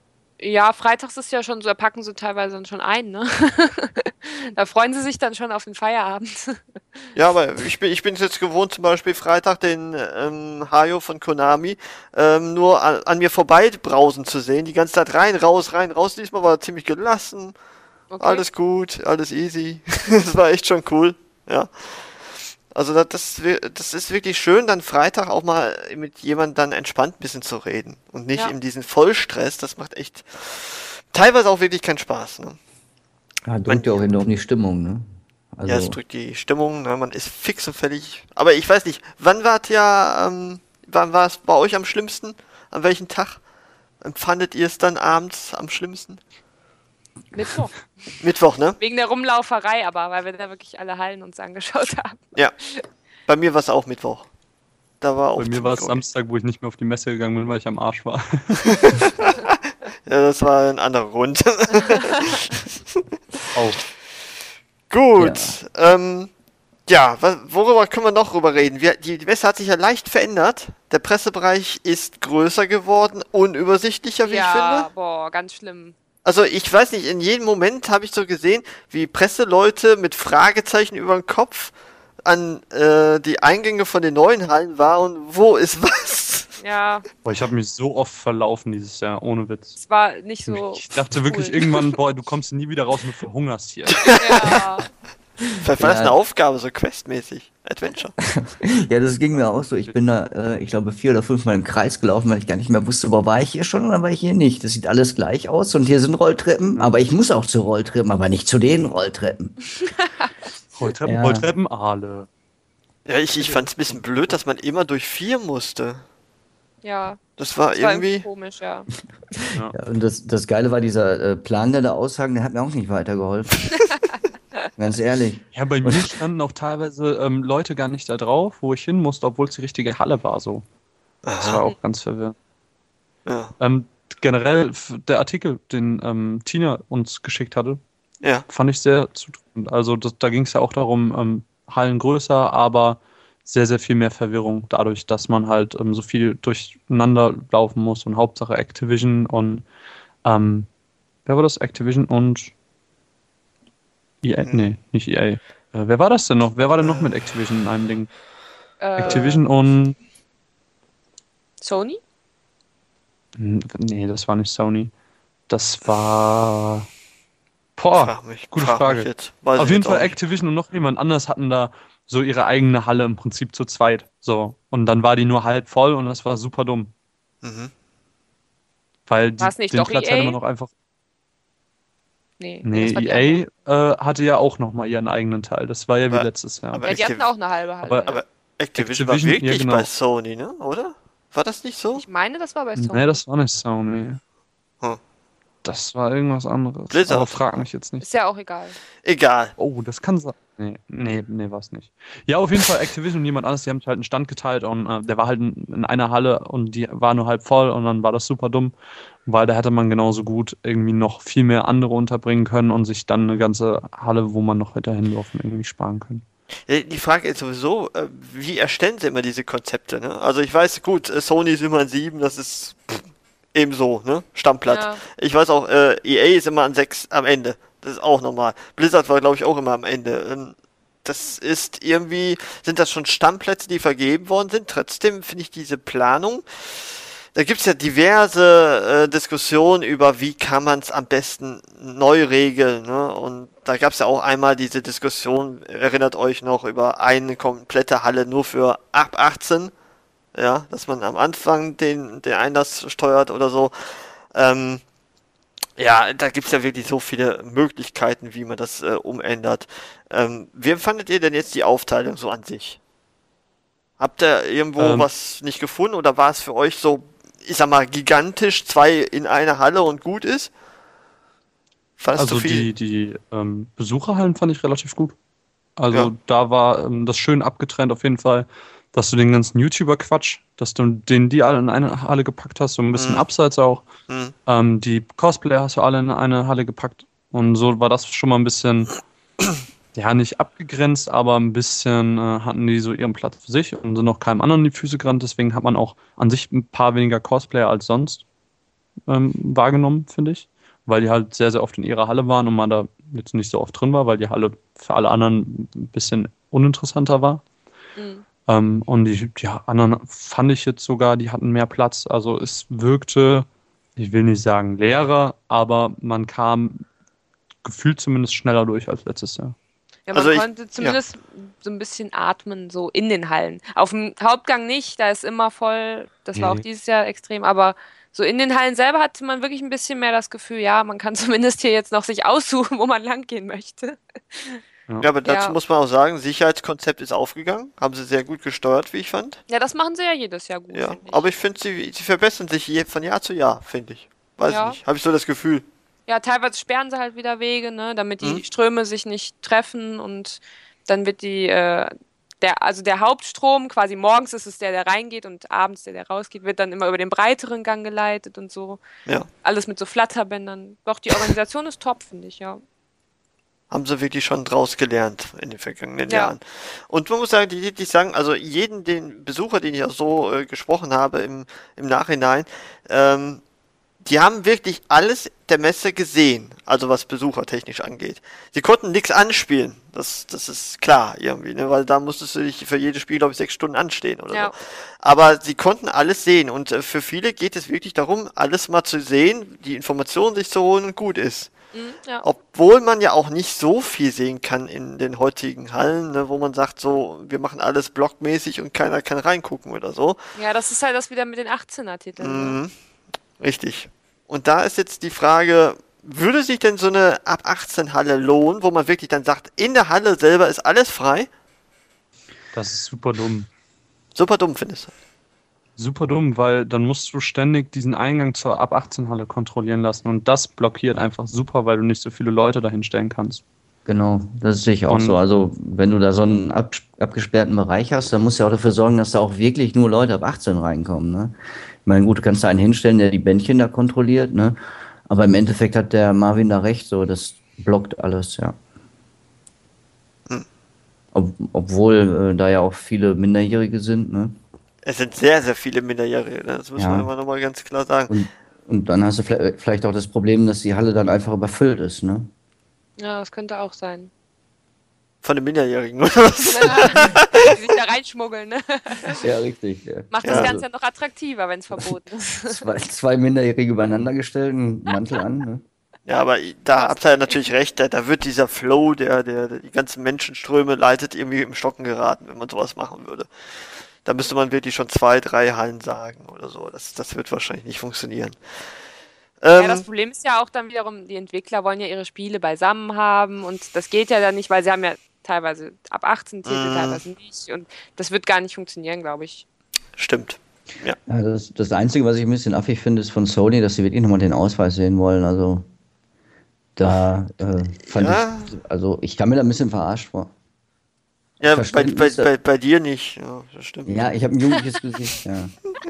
Ja, freitags ist ja schon so, da packen sie teilweise dann schon ein, ne? Da freuen sie sich dann schon auf den Feierabend. Ja, aber ich bin ich bin es jetzt gewohnt, zum Beispiel Freitag den ähm, Hayo von Konami ähm, nur an, an mir vorbei brausen zu sehen. Die ganze Zeit rein, raus, rein, raus. Diesmal war er ziemlich gelassen. Okay. Alles gut, alles easy. Das war echt schon cool. Ja. Also das, das, wir- das ist wirklich schön, dann Freitag auch mal mit jemandem dann entspannt ein bisschen zu reden. Und nicht Ja. in diesen Vollstress. Das macht echt teilweise auch wirklich keinen Spaß. Ne? Ja, drückt ja auch enorm die Stimmung, ne? Also, Ja, es drückt die Stimmung, ne? Man ist fix und fertig. Aber ich weiß nicht, wann wart ihr, ähm, wann war es bei euch am schlimmsten? An welchem Tag empfandet ihr es dann abends am schlimmsten? Mittwoch. Mittwoch, ne? Wegen der Rumlauferei, aber weil wir da wirklich alle Hallen uns angeschaut haben. Ja. Bei mir war es auch Mittwoch. Da war auch Bei mir ziemlich war es ruhig. Samstag, wo ich nicht mehr auf die Messe gegangen bin, weil ich am Arsch war. Ja, das war ein anderer Grund. Oh. Gut. Ja, ähm, ja wa- worüber können wir noch rüber reden? Wir, die, die Messe hat sich ja leicht verändert. Der Pressebereich ist größer geworden, unübersichtlicher, wie ich finde. Ja, boah, ganz schlimm. Also ich weiß nicht, in jedem Moment habe ich so gesehen, wie Presseleute mit Fragezeichen über den Kopf an äh, die Eingänge von den neuen Hallen waren. Wo ist was? Ja, Boah, ich habe mich so oft verlaufen dieses Jahr, ohne Witz. es war nicht so. Ich dachte wirklich cool. irgendwann, boah, du kommst nie wieder raus und du verhungerst hier. Ja, Vielleicht war das Ja. eine Aufgabe, so questmäßig. Adventure. ja, das ging mir auch so. Ich bin da, äh, ich glaube, vier oder fünfmal im Kreis gelaufen, weil ich gar nicht mehr wusste, boah, war ich hier schon oder war ich hier nicht? Das sieht alles gleich aus und hier sind Rolltreppen, aber ich muss auch zu Rolltreppen, aber nicht zu den Rolltreppen. Rolltreppen, Ja. Rolltreppen, Aale. Ja, ich, ich fand es ein bisschen blöd, dass man immer durch vier musste. ja. Das war Das war irgendwie irgendwie... komisch, ja. Ja, und das, das Geile war, dieser äh, Plan, der da aushang, der hat mir auch nicht weitergeholfen. Ganz ehrlich. Ja, bei mir standen auch teilweise ähm, Leute gar nicht da drauf, wo ich hin musste, obwohl es die richtige Halle war so. Das war auch ganz verwirrend. Ja, Ähm, generell, f- der Artikel, den ähm, Tina uns geschickt hatte, ja. fand ich sehr zutreffend. Also das, da ging es ja auch darum, ähm, Hallen größer, aber sehr, sehr viel mehr Verwirrung dadurch, dass man halt ähm, so viel durcheinander laufen muss und Hauptsache Activision und ähm, wer war das? Activision und E A? Hm. Nee, nicht E A. Äh, wer war das denn noch? Wer war denn noch mit Activision in einem Ding? Äh, Activision und Sony? Hm, nee, das war nicht Sony. Das war boah, Frag mich, gute frag Frage. mich jetzt. Weiß Auf ich jeden jetzt Fall auch nicht. Activision und noch jemand anders hatten da so ihre eigene Halle im Prinzip zu zweit. So. Und dann war die nur halb voll und das war super dumm. Mhm. Weil die, War's nicht den doch Platz E A? hätte man auch einfach. Nee, Nee, das war die E A äh, hatte ja auch nochmal ihren eigenen Teil. Das war ja wie Aber- letztes Jahr. aber- andere. Ja, die hatten auch eine halbe Halle. Aber- ja. Aber Activision, Activision, war ja, wirklich genau. bei Sony, ne? Oder? War das nicht so? Ich meine, das war bei Sony. Nee, das war nicht Sony. Hm. Das war irgendwas anderes. Blizzard. Aber frag mich jetzt nicht. Ist ja auch egal. Egal. Oh, das kann sein. Nee, nee, nee, war es nicht. Ja, auf jeden Fall Activision und jemand anderes, die haben halt einen Stand geteilt und äh, der war halt in, in einer Halle und die war nur halb voll und dann war das super dumm, weil da hätte man genauso gut irgendwie noch viel mehr andere unterbringen können und sich dann eine ganze Halle, wo man noch hätte hinlaufen, irgendwie sparen können. Ja, die Frage ist sowieso, äh, wie erstellen sie immer diese Konzepte, ne? Also ich weiß, gut, äh, Sony ist immer ein sieben, das ist pff, ebenso, ne? Stammplatz. Ja. Ich weiß auch, äh, E A ist immer an sechs am Ende. Das ist auch normal. Blizzard war, glaube ich, auch immer am Ende. Ähm, das ist irgendwie, sind das schon Stammplätze, die vergeben worden sind. Trotzdem finde ich diese Planung, da gibt es ja diverse äh, Diskussionen über, wie kann man es am besten neu regeln. Ne? Und da gab es ja auch einmal diese Diskussion, erinnert euch noch, über eine komplette Halle nur für ab achtzehn. Ja, dass man am Anfang den, den Einlass steuert oder so. Ähm, ja, da gibt es ja wirklich so viele Möglichkeiten, wie man das äh, umändert. Ähm, wie fandet ihr denn jetzt die Aufteilung so an sich? Habt ihr irgendwo Ähm. was nicht gefunden oder war es für euch so, ich sag mal, gigantisch, zwei in einer Halle und gut ist? War das Also zu viel? die, die ähm, Besucherhallen fand ich relativ gut. Also Ja. da war ähm, das schön abgetrennt auf jeden Fall, dass du den ganzen YouTuber-Quatsch, dass du den die alle in eine Halle gepackt hast, so ein bisschen Mhm. abseits auch. Hm. Ähm, die Cosplayer hast du alle in eine Halle gepackt und so war das schon mal ein bisschen, ja, nicht abgegrenzt, aber ein bisschen äh, hatten die so ihren Platz für sich und sind noch keinem anderen in die Füße gerannt, deswegen hat man auch an sich ein paar weniger Cosplayer als sonst. ähm, wahrgenommen, finde ich. Weil die halt sehr, sehr oft in ihrer Halle waren und man da jetzt nicht so oft drin war, weil die Halle für alle anderen ein bisschen uninteressanter war. Mhm. Ähm, und die, die anderen fand ich jetzt sogar, die hatten mehr Platz. Also es wirkte, ich will nicht sagen leerer, aber man kam gefühlt zumindest schneller durch als letztes Jahr. Ja, man Also ich- konnte zumindest so ein bisschen atmen, so in den Hallen. Auf dem Hauptgang nicht, da ist immer voll, das war auch Nee. dieses Jahr extrem, aber so in den Hallen selber hatte man wirklich ein bisschen mehr das Gefühl, ja, man kann zumindest hier jetzt noch sich aussuchen, wo man lang gehen möchte. Ja, aber dazu Ja. muss man auch sagen, Sicherheitskonzept ist aufgegangen. Haben sie sehr gut gesteuert, wie ich fand. Ja, das machen sie ja jedes Jahr gut, Ja, finde ich. aber ich finde, sie, sie verbessern sich je, von Jahr zu Jahr, finde ich. Weiß Ja. ich nicht. Habe ich so das Gefühl. Ja, teilweise sperren sie halt wieder Wege, ne, damit die Mhm. Ströme sich nicht treffen und dann wird die, äh, der, also der Hauptstrom, quasi morgens ist es der, der reingeht und abends der, der rausgeht, wird dann immer über den breiteren Gang geleitet und so. Ja. Alles mit so Flatterbändern. Doch, die Organisation ist top, finde ich, ja. Haben sie wirklich schon draus gelernt in den vergangenen Ja. Jahren. Und man muss sagen, die, die sagen, also jeden, den Besucher, den ich auch so äh, gesprochen habe im, im Nachhinein, ähm, die haben wirklich alles der Messe gesehen, also was besuchertechnisch angeht. Sie konnten nichts anspielen, das, das ist klar irgendwie, ne? Weil da musstest du dich für jedes Spiel, glaube ich, sechs Stunden anstehen oder Ja. so. Aber sie konnten alles sehen und äh, für viele geht es wirklich darum, alles mal zu sehen, die Informationen sich zu holen und gut ist. Mhm, ja. Obwohl man ja auch nicht so viel sehen kann in den heutigen Hallen, ne, wo man sagt, so, wir machen alles blockmäßig und keiner kann reingucken oder so. Ja, das ist halt das wieder mit den achtzehner-Titeln. Ne? Mhm. Richtig. Und da ist jetzt die Frage, würde sich denn so eine ab achtzehn Halle lohnen, wo man wirklich dann sagt, in der Halle selber ist alles frei? Das ist super dumm. Super dumm, findest du? Super dumm, weil dann musst du ständig diesen Eingang zur ab achtzehn Halle kontrollieren lassen und das blockiert einfach super, weil du nicht so viele Leute dahin stellen kannst. Genau, das sehe ich auch Und- so. Also, wenn du da so einen ab, abgesperrten Bereich hast, dann musst du ja auch dafür sorgen, dass da auch wirklich nur Leute ab achtzehn reinkommen. Ne? Ich meine, gut, du kannst da einen hinstellen, der die Bändchen da kontrolliert, ne? Aber im Endeffekt hat der Marvin da recht, so, das blockt alles, ja. Hm. Ob, obwohl äh, da ja auch viele Minderjährige sind, ne? Es sind sehr, sehr viele Minderjährige, ne? Das muss Ja. man immer nochmal ganz klar sagen. Und, und dann hast du vielleicht, vielleicht auch das Problem, dass die Halle dann einfach überfüllt ist, ne? Ja, das könnte auch sein. Von den Minderjährigen, oder was? Die sich da reinschmuggeln, ne? Ja, richtig. Ja. Macht Ja. das Ganze ja noch attraktiver, wenn es verboten ist. Zwei, zwei Minderjährige übereinander gestellt, einen Mantel an, ne? Ja, aber da habt ihr natürlich recht, da, da wird dieser Flow, der, der, der die ganzen Menschenströme leitet, irgendwie im Stocken geraten, wenn man sowas machen würde. Da müsste man wirklich schon zwei, drei Hallen sagen oder so. Das, das wird wahrscheinlich nicht funktionieren. Ähm, Ja, das Problem ist ja auch dann wiederum, die Entwickler wollen ja ihre Spiele beisammen haben und das geht ja dann nicht, weil sie haben ja teilweise ab achtzehn Titel, Mhm. teilweise nicht und das wird gar nicht funktionieren, glaube ich. stimmt. Ja. Ja, das, das Einzige, was ich ein bisschen affig finde, ist von Sony, dass sie wirklich nochmal den Ausweis sehen wollen. Also, da äh, fand Ja. ich, also ich kam mir da ein bisschen verarscht vor. Ja, bei, bei, Verständnis- bei, bei dir nicht. Ja, das stimmt. Ja, ich habe ein jugendliches Gesicht, ja.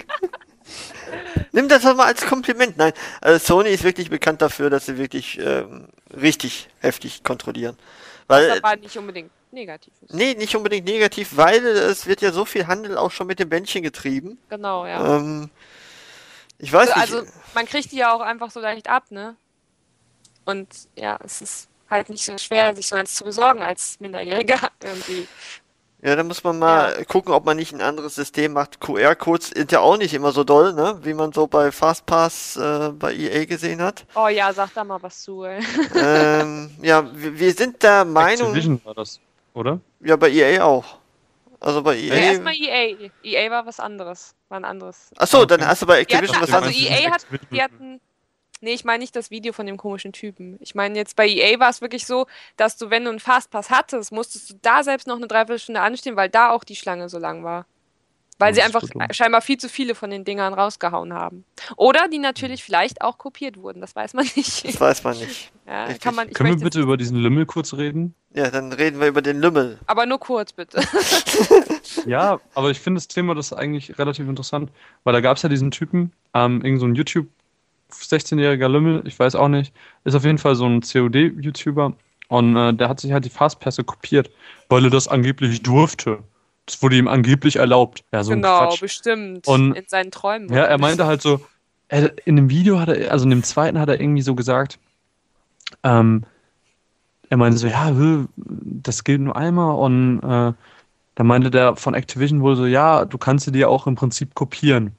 Nimm das doch mal als Kompliment. Nein, also Sony ist wirklich bekannt dafür, dass sie wirklich ähm, richtig heftig kontrollieren. Weil, Was aber nicht unbedingt negativ ist. nee, nicht unbedingt negativ, weil es wird ja so viel Handel auch schon mit dem Bändchen getrieben. Genau, ja. Ähm, ich weiß Also nicht. man kriegt die ja auch einfach so leicht ab, ne? Und ja, es ist halt nicht so schwer, sich so eins zu besorgen als Minderjähriger irgendwie. Ja, da muss man mal gucken, ob man nicht ein anderes System macht. Q R-Codes sind ja auch nicht immer so doll, ne? Wie man so bei Fastpass äh, bei E A gesehen hat. Oh ja, sag da mal was zu, ey. ähm, ja, wir, wir sind der Meinung, Activision war das, oder? ja, bei E A auch. Also bei E Ja, A. erstmal E A. E A war was anderes. War ein anderes. Achso, dann Okay. hast du bei Die hatten, Activision was also anderes. E A hat, die hatten, nee, ich meine nicht das Video von dem komischen Typen. Ich meine jetzt bei E A war es wirklich so, dass du, wenn du einen Fastpass hattest, musstest du da selbst noch eine Dreiviertelstunde anstehen, weil da auch die Schlange so lang war. Weil Das sie ist einfach so dumm. scheinbar viel zu viele von den Dingern rausgehauen haben. Oder die natürlich vielleicht auch kopiert wurden, das weiß man nicht. Das weiß man nicht. Ja, Richtig. kann man, ich Können wir möchte bitte jetzt- über diesen Lümmel kurz reden? Ja, dann reden wir über den Lümmel. aber nur kurz, bitte. Ja, aber ich finde das Thema das ist eigentlich relativ interessant, weil da gab es ja diesen Typen, ähm, irgend so ein YouTube sechzehnjähriger Lümmel, ich weiß auch nicht, ist auf jeden Fall so ein C O D-YouTuber und äh, der hat sich halt die Fastpässe kopiert, weil er das angeblich durfte. Das wurde ihm angeblich erlaubt. Ja, so ein Genau, Quatsch. bestimmt. Und- in seinen Träumen. Ja, er oder? meinte halt so, er, in dem Video hat er, also in dem zweiten hat er irgendwie so gesagt, ähm, er meinte so, ja, das gilt nur einmal und äh, da meinte der von Activision wohl so, ja, du kannst sie dir auch im Prinzip kopieren.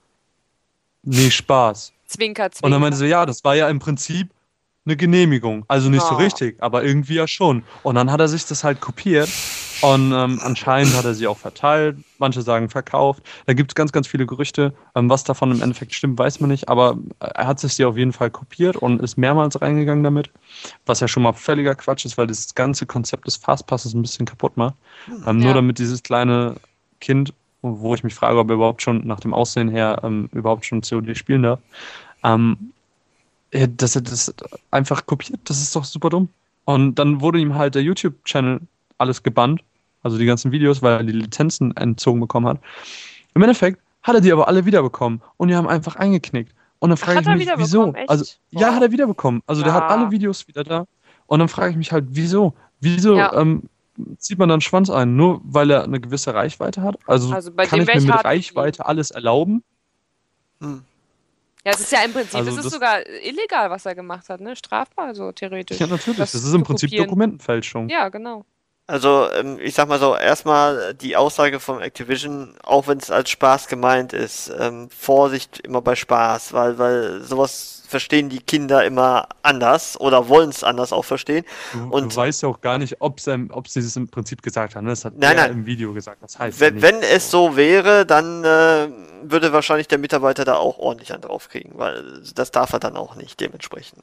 Nee, Spaß. Zwinker, zwinker. Und dann meinte sie, ja, das war ja im Prinzip eine Genehmigung. Also nicht so Oh. richtig, aber irgendwie ja schon. Und dann hat er sich das halt kopiert und ähm, anscheinend hat er sie auch verteilt. Manche sagen verkauft. Da gibt es ganz, ganz viele Gerüchte. Ähm, was davon im Endeffekt stimmt, weiß man nicht. Aber er hat sich sie auf jeden Fall kopiert und ist mehrmals reingegangen damit. Was ja schon mal völliger Quatsch ist, weil das ganze Konzept des Fastpasses ein bisschen kaputt macht. Ähm, Ja. Nur damit dieses kleine Kind, wo ich mich frage, ob er überhaupt schon nach dem Aussehen her ähm, überhaupt schon C O D spielen darf, ähm, äh, dass er das einfach kopiert, das ist doch super dumm. Und dann wurde ihm halt der YouTube-Channel alles gebannt, also die ganzen Videos, weil er die Lizenzen entzogen bekommen hat. Im Endeffekt hat er die aber alle wiederbekommen und die haben einfach eingeknickt. Und dann frage hat ich er mich, wieso? wiederbekommen? Echt? Also, ja, Wow. hat er wiederbekommen. Also der hat Ja. alle Videos wieder da. Und dann frage ich mich halt, wieso? Wieso Ja. ähm, zieht man dann Schwanz ein? Nur weil er eine gewisse Reichweite hat? Also, Also bei kann dem ich wär mir ich mit hart Reichweite alles erlauben? Hm. Ja, es ist ja im Prinzip, Also es ist das- sogar illegal, was er gemacht hat, ne? Strafbar, so theoretisch. Ja, natürlich. Das Das ist im zu Prinzip kopieren. Dokumentenfälschung. Ja, genau. Also, ähm, ich sag mal so, erstmal die Aussage von Activision, auch wenn es als Spaß gemeint ist, ähm, Vorsicht immer bei Spaß, weil, weil sowas verstehen die Kinder immer anders oder wollen es anders auch verstehen. Du, Und- du weißt ja auch gar nicht, ob sie, ob sie das im Prinzip gesagt haben. ne? Das hat Nein, er nein. im Video gesagt. Das heißt ja Wenn, nicht. wenn es so wäre, dann äh, würde wahrscheinlich der Mitarbeiter da auch ordentlich einen draufkriegen, weil das darf er dann auch nicht dementsprechend.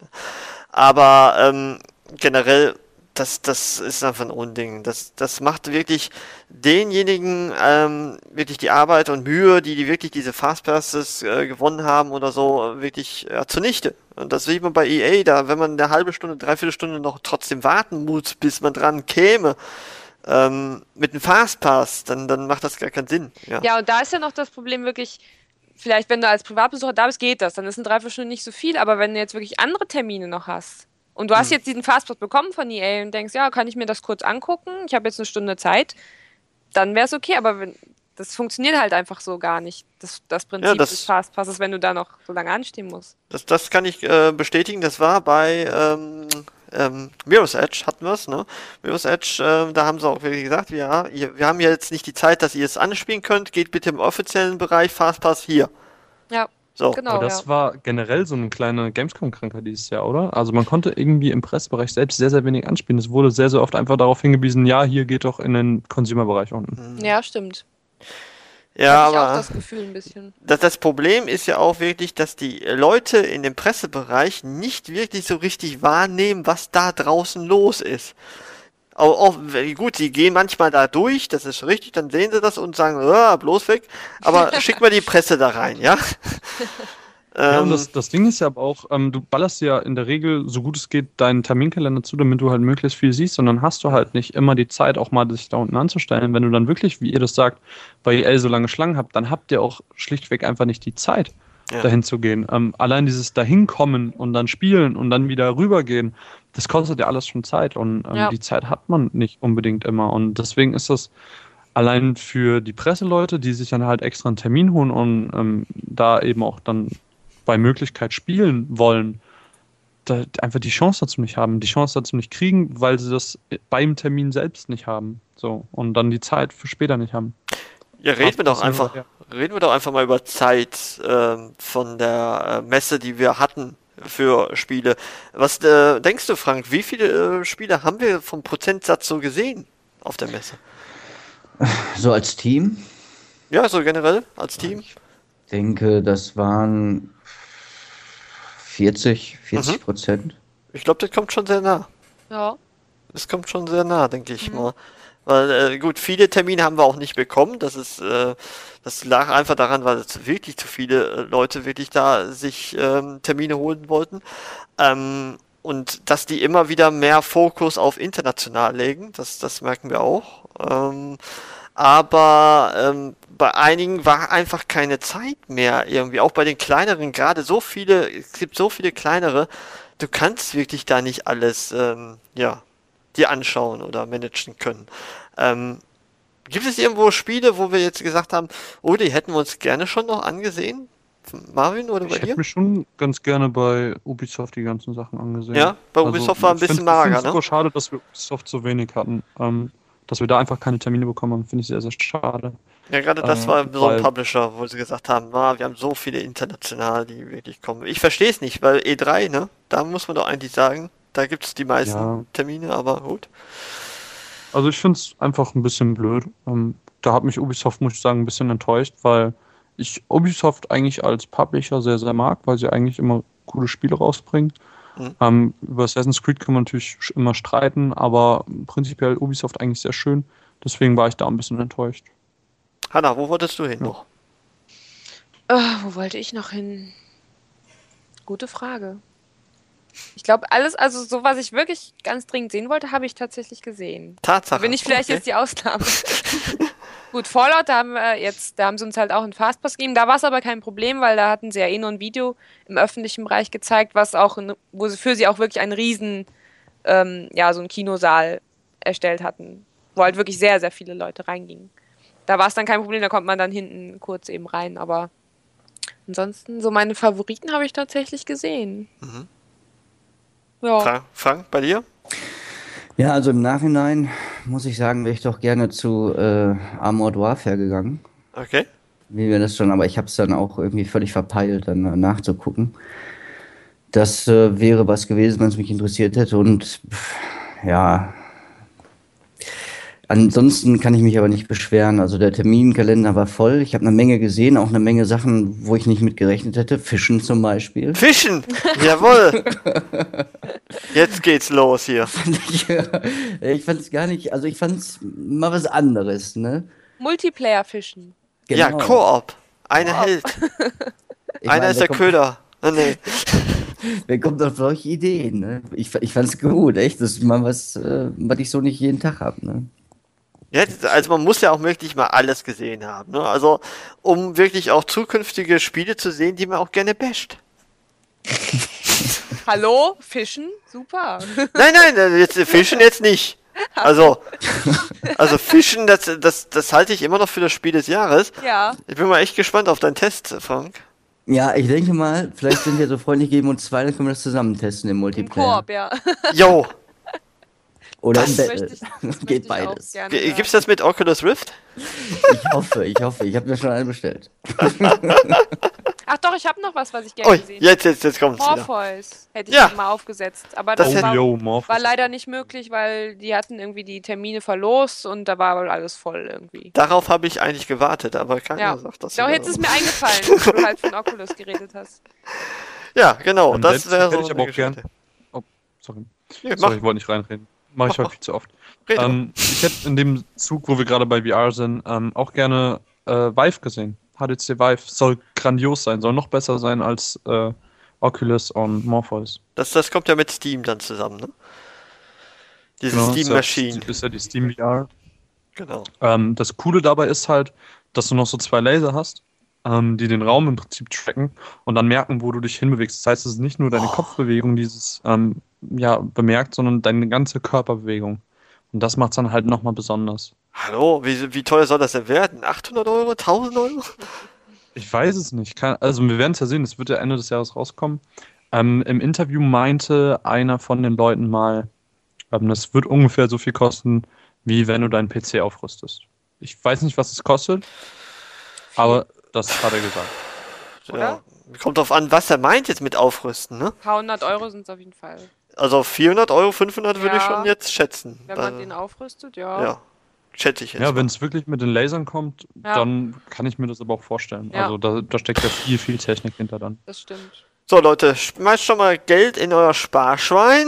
Aber ähm, generell, das, das ist einfach ein Unding. Das, das macht wirklich denjenigen ähm, wirklich die Arbeit und Mühe, die, die wirklich diese Fastpasses äh, gewonnen haben oder so, wirklich ja, zunichte. Und das sieht man bei E A, da, wenn man eine halbe Stunde, dreiviertel Stunde noch trotzdem warten muss, bis man dran käme, ähm, mit einem Fastpass, dann, dann macht das gar keinen Sinn. Ja. Ja, und da ist ja noch das Problem wirklich, vielleicht wenn du als Privatbesucher da bist, geht das, dann ist ein Dreiviertelstunde nicht so viel, aber wenn du jetzt wirklich andere Termine noch hast und du hast Mhm. jetzt diesen Fastpass bekommen von E A und denkst, ja, kann ich mir das kurz angucken, ich habe jetzt eine Stunde Zeit, dann wäre es okay, aber wenn, das funktioniert halt einfach so gar nicht, das, das Prinzip Ja, das- des Fastpasses, wenn du da noch so lange anstehen musst. Das, das kann ich äh, bestätigen, das war bei ähm, ähm, Mirror's Edge hatten wir es, ne? Mirror's Edge, äh, da haben sie auch wirklich gesagt, ja, ihr, wir haben ja jetzt nicht die Zeit, dass ihr es anspielen könnt, geht bitte im offiziellen Bereich Fastpass hier. Ja, So. genau. Aber das ja. war generell so eine kleine Gamescom-Krankheit dieses Jahr, oder? Also man konnte irgendwie im Pressebereich selbst sehr, sehr wenig anspielen. Es wurde sehr, sehr oft einfach darauf hingewiesen, ja, hier geht doch in den Consumer-Bereich unten. Ja, stimmt. Ja, Hab ich auch aber das Gefühl ein bisschen. das, das Problem ist ja auch wirklich, dass die Leute in dem Pressebereich nicht wirklich so richtig wahrnehmen, was da draußen los ist. Auch, auch, gut, sie gehen manchmal da durch, das ist richtig, dann sehen sie das und sagen, "Ah, bloß weg, aber schick mal die Presse da rein, ja? Ja, und Ähm, das, das Ding ist ja aber auch, ähm, du ballerst ja in der Regel, so gut es geht, deinen Terminkalender zu, damit du halt möglichst viel siehst, und dann hast du halt nicht immer die Zeit, auch mal sich da unten anzustellen. Wenn du dann wirklich, wie ihr das sagt, bei E A so lange Schlangen habt, dann habt ihr auch schlichtweg einfach nicht die Zeit, Ja. dahin zu gehen. Ähm, allein dieses Dahinkommen und dann spielen und dann wieder rübergehen, das kostet ja alles schon Zeit, und ähm, Ja. die Zeit hat man nicht unbedingt immer, und deswegen ist das allein für die Presseleute, die sich dann halt extra einen Termin holen und ähm, da eben auch dann bei Möglichkeit spielen wollen, da einfach die Chance dazu nicht haben, die Chance dazu nicht kriegen, weil sie das beim Termin selbst nicht haben. So, und dann die Zeit für später nicht haben. ja, reden wir doch Fastpass einfach, ja. reden wir doch einfach mal über Zeit ähm, von der äh, Messe, die wir hatten für Spiele. Was äh, denkst du, Frank, wie viele äh, Spiele haben wir vom Prozentsatz so gesehen auf der Messe? So als Team, Ja, so generell als Team? ich denke, das waren vierzig, vierzig Prozent. Ich glaube, das kommt schon sehr nah. Ja. Das kommt schon sehr nah, denke ich mal. Weil, äh, gut, viele Termine haben wir auch nicht bekommen. Das ist, äh, das lag einfach daran, weil es wirklich zu viele äh, Leute wirklich da sich ähm, Termine holen wollten. Ähm, und dass die immer wieder mehr Fokus auf international legen, das, das merken wir auch. Ähm, aber ähm, bei einigen war einfach keine Zeit mehr irgendwie. Auch bei den kleineren, gerade so viele, es gibt so viele kleinere, du kannst wirklich da nicht alles, ähm, ja, dir anschauen oder managen können. Ähm, gibt es irgendwo Spiele, wo wir jetzt gesagt haben, oh, die hätten wir uns gerne schon noch angesehen? Marvin, oder Ich bei hätte dir? mir schon ganz gerne bei Ubisoft die ganzen Sachen angesehen. Ja, bei Ubisoft war ein ich bisschen find- mager, Ich finde ne? super schade, dass wir Ubisoft so wenig hatten. Ähm, dass wir da einfach keine Termine bekommen haben, finde ich sehr, sehr schade. Ja, gerade das Ähm, war so ein weil- Publisher, wo sie gesagt haben, ah, wir haben so viele international, die wirklich kommen. Ich verstehe es nicht, weil E drei, ne? Da muss man doch eigentlich sagen, da gibt es die meisten Ja. Termine, aber gut. Also ich finde es einfach ein bisschen blöd. Ähm, da hat mich Ubisoft, muss ich sagen, ein bisschen enttäuscht, weil ich Ubisoft eigentlich als Publisher sehr, sehr mag, weil sie eigentlich immer coole Spiele rausbringen. Mhm. Ähm, über Assassin's Creed kann man natürlich sch- immer streiten, aber prinzipiell Ubisoft eigentlich sehr schön. Deswegen war ich da ein bisschen enttäuscht. Hanna, wo wolltest du hin Ja. noch? Äh, wo wollte ich noch hin? Gute Frage. Ich glaube, alles, also so, was ich wirklich ganz dringend sehen wollte, habe ich tatsächlich gesehen. Da Tatsache. bin ich vielleicht Okay. jetzt die Ausnahme. Gut, Fallout, da haben wir jetzt, da haben sie uns halt auch einen Fastpass gegeben. Da war es aber kein Problem, weil da hatten sie ja eh nur ein Video im öffentlichen Bereich gezeigt, was auch, in, wo sie für sie auch wirklich einen riesen, ähm, ja, so einen Kinosaal erstellt hatten, wo halt wirklich sehr, sehr viele Leute reingingen. Da war es dann kein Problem, da kommt man dann hinten kurz eben rein, aber ansonsten, so meine Favoriten habe ich tatsächlich gesehen. Mhm. Ja. Frank, Frank, bei dir? Ja, also im Nachhinein muss ich sagen, wäre ich doch gerne zu äh, Armored Warfare gegangen. Okay. Wie wir das schon, aber ich habe es dann auch irgendwie völlig verpeilt, dann äh, nachzugucken. Das äh, wäre was gewesen, was mich interessiert hätte. Und pff, ja, ansonsten kann ich mich aber nicht beschweren. Also der Terminkalender war voll. Ich habe eine Menge gesehen, auch eine Menge Sachen, wo ich nicht mit gerechnet hätte. Fischen zum Beispiel. Fischen! Jawohl! Jetzt geht's los hier. ich ich fand es gar nicht, also ich fand es mal was anderes, ne? Multiplayer-Fischen. Ja, Genau. Koop. Einer Koop. hält. Ich Einer meine, ist wer der kommt- Köder. Ah, nee. Wer kommt auf solche Ideen, ne? Ich, ich fand es gut, echt. Das ist mal was, äh, was ich so nicht jeden Tag habe, ne? Ja, also man muss ja auch wirklich mal alles gesehen haben. Ne? Also, um wirklich auch zukünftige Spiele zu sehen, die man auch gerne basht. Hallo? Fischen? Super. Nein, nein, äh, jetzt äh, Fischen jetzt nicht. Also, also Fischen, das, das, das halte ich immer noch für das Spiel des Jahres. Ja. Ich bin mal echt gespannt auf deinen Test, Frank. Ja, ich denke mal, vielleicht sind wir so freundlich, geben uns zwei, dann können wir das zusammen testen im Im Multiplayer. Koop, ja. Jo, Oder Das im Das Battle. möchte ich, das möchte Geht ich auch beides. gerne G- hören. gibt's das mit Oculus Rift? Ich hoffe, ich hoffe. Ich habe mir schon einen bestellt. Ach doch, ich habe noch was, was ich gerne Oh, gesehen habe. jetzt, jetzt, jetzt kommt's wieder. Morpheus hätte ich Ja. gerne mal aufgesetzt. Aber Das das, hätte- war, yo, Morpheus. war leider nicht möglich, weil die hatten irgendwie die Termine verlost und da war wohl alles voll irgendwie. Darauf habe ich eigentlich gewartet, aber keiner Ja, sagt das. doch wieder. jetzt ist mir eingefallen, wo du halt von Oculus geredet hast. Ja, genau, Ähm, das letztens wäre hätte so ich eine aber auch gern- Geschichte. Sorry. Ja, mach, Sorry, ich wollte nicht reinreden. Mache ich Mach, halt viel zu oft. rede. Ähm, ich hätte in dem Zug, wo wir gerade bei V R sind, ähm, auch gerne äh, Vive gesehen. H T C Vive soll grandios sein, soll noch besser sein als äh, Oculus und Morpheus. Das, das kommt ja mit Steam dann zusammen, ne? Diese Genau, Steam ist ja- Machine. Ist ja die Steam V R. Genau. Ähm, das Coole dabei ist halt, dass du noch so zwei Laser hast, ähm, die den Raum im Prinzip tracken und dann merken, wo du dich hinbewegst. Das heißt, es ist nicht nur deine Oh. Kopfbewegung, dieses ähm, ja, bemerkt, sondern deine ganze Körperbewegung. Und das macht es dann halt nochmal besonders. Hallo, wie, wie teuer soll das denn werden? achthundert Euro? tausend Euro? Ich weiß es nicht. Kann, also wir werden es ja sehen, es wird ja Ende des Jahres rauskommen. Ähm, im Interview meinte einer von den Leuten mal, ähm, das wird ungefähr so viel kosten, wie wenn du deinen P C aufrüstest. Ich weiß nicht, was es kostet, aber das hat er gesagt. Oder? Ja. Kommt drauf an, was er meint jetzt mit Aufrüsten, ne? Ein paar hundert Euro sind es auf jeden Fall. Also vierhundert Euro, fünfhundert würde ich Ja. schon jetzt schätzen. Wenn man Also, den aufrüstet, ja. ja, schätze ich jetzt. Ja, mal. wenn es wirklich mit den Lasern kommt, Ja. dann kann ich mir das aber auch vorstellen. Ja. Also da, da steckt ja viel, viel Technik hinter dann. Das stimmt. So Leute, schmeißt schon mal Geld in euer Sparschwein.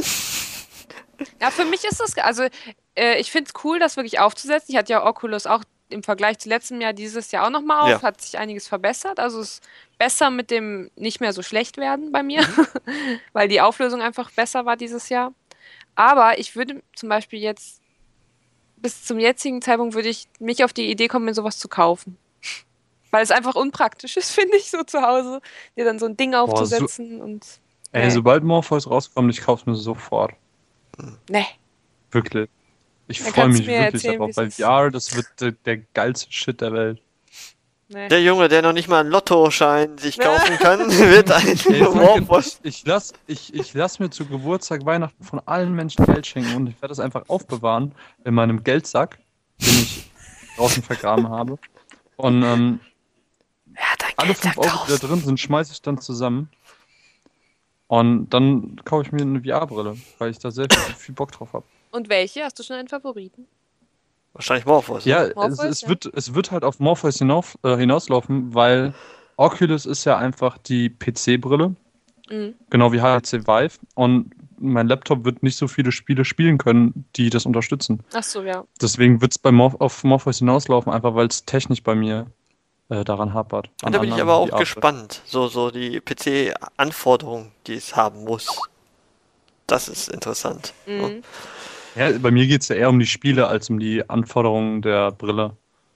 Ja, für mich ist das, also äh, ich finde es cool, das wirklich aufzusetzen. Ich hatte ja Oculus auch im Vergleich zu letztem Jahr dieses Jahr auch nochmal auf, Ja. hat sich einiges verbessert. Also es ist besser mit dem nicht mehr so schlecht werden bei mir, weil die Auflösung einfach besser war dieses Jahr. Aber ich würde zum Beispiel jetzt, bis zum jetzigen Zeitpunkt würde ich nicht auf die Idee kommen, mir sowas zu kaufen. Weil es einfach unpraktisch ist, finde ich, so zu Hause, dir dann so ein Ding so- aufzusetzen und. Ey, Nee. sobald Morpheus rauskommt, ich kaufe mir sofort. Nee. Wirklich. Ich Dann freue kannst mich du mir wirklich erzählen, darauf, wie's weil ist. V R, das wird der, der geilste Shit der Welt. Nee. Der Junge, der noch nicht mal einen Lottoschein sich kaufen kann, wird ein Ey, Warforged. ich, ich lass, ich, ich lass mir zu Geburtstag, Weihnachten von allen Menschen Geld schenken und ich werde das einfach aufbewahren in meinem Geldsack, den ich draußen vergraben habe. Und ähm, Wer hat ein alle fünf Geldsack Euro, die da draußen? drin sind, schmeiße ich dann zusammen. Und dann kaufe ich mir eine V R-Brille, weil ich da sehr viel, viel Bock drauf habe. Und welche? Hast du schon einen Favoriten? Wahrscheinlich Morphos. Ja, ne? es, Morpheus, es, ja. wird, es wird halt auf Morpheus hinauf, äh, hinauslaufen, weil Oculus ist ja einfach die P C-Brille, Mhm. genau wie H T C Vive. Und mein Laptop wird nicht so viele Spiele spielen können, die das unterstützen. Ach so, ja. Deswegen wird es bei Morph auf Morpheus hinauslaufen, einfach weil es technisch bei mir äh, daran hapert. Und An da bin ich anderen aber auch V R-Brillen. gespannt. So, so die P C-Anforderungen, die es haben muss. Das ist interessant. Mhm. Ja, bei mir geht es ja eher um die Spiele als um die Anforderungen der Brille.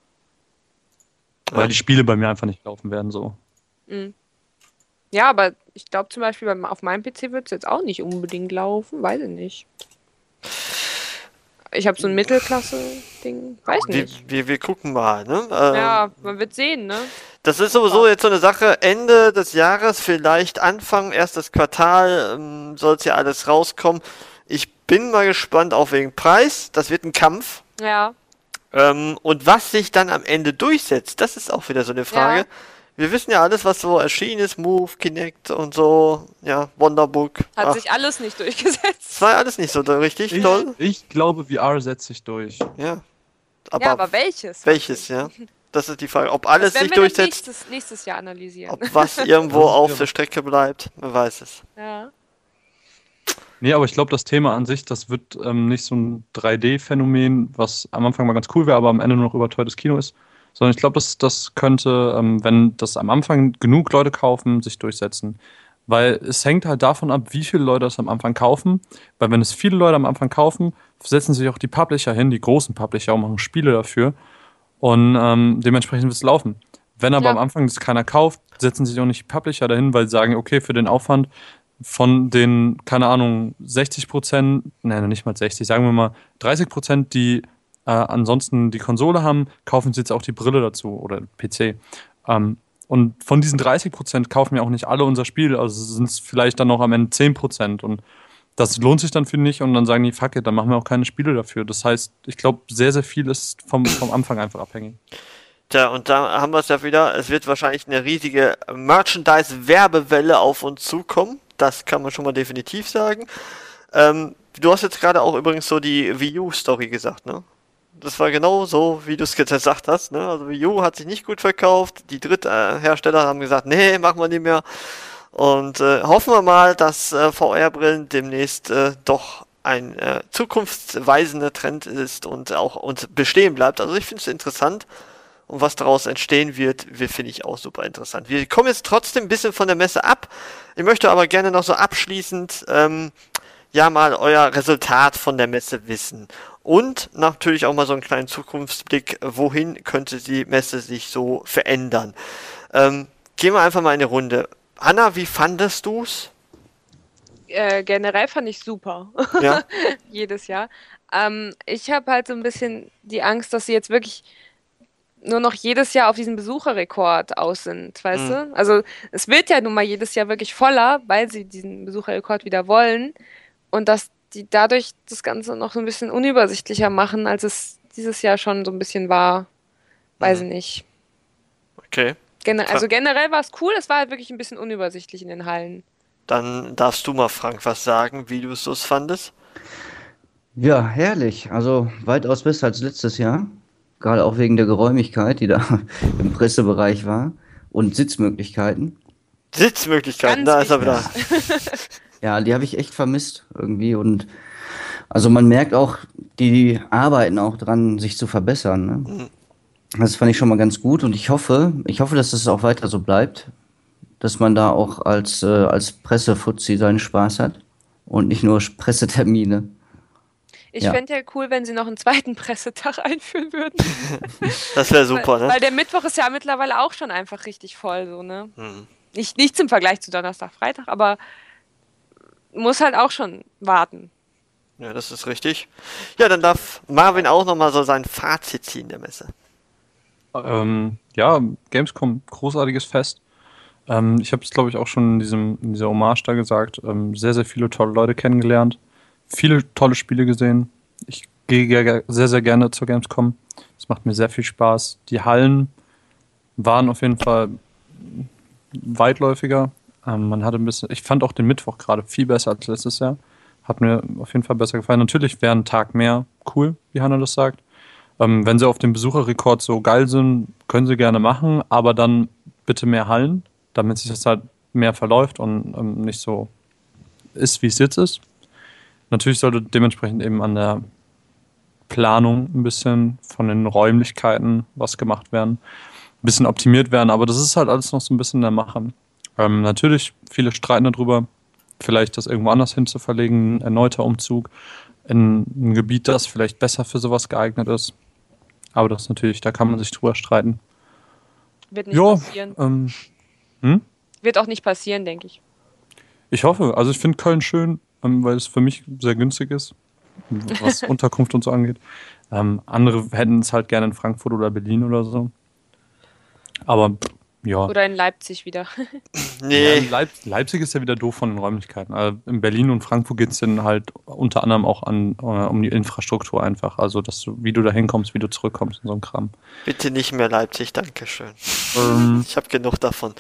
Weil Ja. die Spiele bei mir einfach nicht laufen werden so. Mhm. Ja, aber ich glaube zum Beispiel beim, auf meinem P C wird es jetzt auch nicht unbedingt laufen. Weiß ich nicht. Ich habe so ein Mittelklasse-Ding. Weiß Wir, nicht. wir, wir gucken mal, ne? Ähm, Ja, man wird sehen, ne? Das ist sowieso jetzt so eine Sache, Ende des Jahres, vielleicht Anfang, erstes Quartal, ähm, soll es ja alles rauskommen. Ich bin mal gespannt, auch wegen Preis. Das wird ein Kampf. Ja. Ähm, und was sich dann am Ende durchsetzt, das ist auch wieder so eine Frage. Ja. Wir wissen ja alles, was so erschienen ist, Move, Kinect und so, ja, Wonderbook. Hat Ach, sich alles nicht durchgesetzt. das war alles nicht so da richtig Ich, toll. ich glaube, V R setzt sich durch. Ja. Aber, Ja, aber welches? welches, ja? Das ist die Frage. Ob alles Das werden sich wir dann durchsetzt, nächstes, nächstes Jahr analysieren. ob was irgendwo Das ist auf ja- der Strecke bleibt, wer weiß es. Ja. Nee, aber ich glaube, das Thema an sich, das wird ähm, nicht so ein drei D-Phänomen, was am Anfang mal ganz cool wäre, aber am Ende nur noch überteuertes Kino ist. Sondern ich glaube, das, das könnte, ähm, wenn das am Anfang genug Leute kaufen, sich durchsetzen. Weil es hängt halt davon ab, wie viele Leute das am Anfang kaufen. Weil wenn es viele Leute am Anfang kaufen, setzen sich auch die Publisher hin, die großen Publisher, und machen Spiele dafür. Und ähm, dementsprechend wird es laufen. Wenn aber Ja. am Anfang das keiner kauft, setzen sich auch nicht die Publisher dahin, weil sie sagen, okay, für den Aufwand von den, keine Ahnung, sechzig Prozent, nein, nicht mal sechzig, sagen wir mal dreißig Prozent, die äh, ansonsten die Konsole haben, kaufen sie jetzt auch die Brille dazu oder P C. Ähm, und von diesen dreißig Prozent kaufen ja auch nicht alle unser Spiel, also sind es vielleicht dann noch am Ende zehn Prozent. Und das lohnt sich dann für nicht und dann sagen die, fuck it, dann machen wir auch keine Spiele dafür. Das heißt, ich glaube, sehr, sehr viel ist vom, vom Anfang einfach abhängig. Tja, und da haben wir es ja wieder. Es wird wahrscheinlich eine riesige Merchandise-Werbewelle auf uns zukommen. Das kann man schon mal definitiv sagen. Ähm, du hast jetzt gerade auch übrigens so die Wii U-Story gesagt, ne? Das war genau so, wie du es gesagt hast, ne? Also Wii U hat sich nicht gut verkauft. Die Dritthersteller haben gesagt, nee, machen wir nicht mehr. Und äh, hoffen wir mal, dass äh, V R-Brillen demnächst äh, doch ein äh, zukunftsweisender Trend ist und auch uns bestehen bleibt. Also ich finde es interessant. Und was daraus entstehen wird, finde ich auch super interessant. Wir kommen jetzt trotzdem ein bisschen von der Messe ab. Ich möchte aber gerne noch so abschließend ähm, ja mal euer Resultat von der Messe wissen. Und natürlich auch mal so einen kleinen Zukunftsblick, wohin könnte die Messe sich so verändern. Ähm, gehen wir einfach mal in eine Runde. Anna, wie fandest du's? Äh, generell fand ich super. Ja. Jedes Jahr. Ähm, ich habe halt so ein bisschen die Angst, dass sie jetzt wirklich nur noch jedes Jahr auf diesen Besucherrekord aus sind, weißt Mhm. du? Also es wird ja nun mal jedes Jahr wirklich voller, weil sie diesen Besucherrekord wieder wollen und dass die dadurch das Ganze noch so ein bisschen unübersichtlicher machen, als es dieses Jahr schon so ein bisschen war. Weiß Mhm. ich nicht. Okay. Gene Fra- also generell war es cool, es war halt wirklich ein bisschen unübersichtlich in den Hallen. Dann darfst du mal, Frank, was sagen, wie du es so fandest. Ja, herrlich. Also weitaus besser als letztes Jahr. Gerade auch wegen der Geräumigkeit, die da im Pressebereich war. Und Sitzmöglichkeiten. Sitzmöglichkeiten, Ganz da ist er wieder. Ja, die habe ich echt vermisst irgendwie. Und also man merkt auch, die arbeiten auch dran, sich zu verbessern. Ne? Mhm. Das fand ich schon mal ganz gut. Und ich hoffe, ich hoffe, dass das auch weiter so bleibt. Dass man da auch als, äh, als Pressefuzzi seinen Spaß hat. Und nicht nur Pressetermine. Ich Ja. fände ja cool, wenn sie noch einen zweiten Pressetag einführen würden. Das wäre super, weil, ne? weil der Mittwoch ist ja mittlerweile auch schon einfach richtig voll, so, ne? Mhm. Nicht, nicht zum Vergleich zu Donnerstag, Freitag, aber muss halt auch schon warten. Ja, das ist richtig. Ja, dann darf Marvin auch nochmal so sein Fazit ziehen der Messe. Ähm, ja, Gamescom, großartiges Fest. Ähm, ich habe es, glaube ich, auch schon in, diesem, in dieser Hommage da gesagt. Ähm, sehr, sehr viele tolle Leute kennengelernt. Viele tolle Spiele gesehen. Ich gehe ge- sehr, sehr gerne zur Gamescom. Es macht mir sehr viel Spaß. Die Hallen waren auf jeden Fall weitläufiger. Ähm, man hatte ein bisschen, ich fand auch den Mittwoch gerade viel besser als letztes Jahr. Hat mir auf jeden Fall besser gefallen. Natürlich wäre ein Tag mehr cool, wie Hannah das sagt. Ähm, wenn sie auf dem Besucherrekord so geil sind, können sie gerne machen, aber dann bitte mehr Hallen, damit sich das halt mehr verläuft und ähm, nicht so ist, wie es jetzt ist. Natürlich sollte dementsprechend eben an der Planung ein bisschen von den Räumlichkeiten was gemacht werden, ein bisschen optimiert werden, aber das ist halt alles noch so ein bisschen in der Mache. Ähm, natürlich, viele streiten darüber, vielleicht das irgendwo anders hin zu verlegen, ein erneuter Umzug in ein Gebiet, das vielleicht besser für sowas geeignet ist. Aber das natürlich, da kann man sich drüber streiten. Wird nicht Ja, passieren. ähm, hm? Wird auch nicht passieren, denke ich. Ich hoffe. Also ich finde Köln schön, ähm, weil es für mich sehr günstig ist, was Unterkunft und so angeht. Ähm, andere hätten es halt gerne in Frankfurt oder Berlin oder so. Aber pff, ja. Oder in Leipzig wieder. Ja, Nee, in Leip Leipzig ist ja wieder doof von den Räumlichkeiten. Also in Berlin und Frankfurt geht es dann halt unter anderem auch an, äh, um die Infrastruktur einfach. Also, dass du, wie du da hinkommst, wie du zurückkommst und so ein Kram. bitte nicht mehr Leipzig, dankeschön. Ähm, Ich habe genug davon.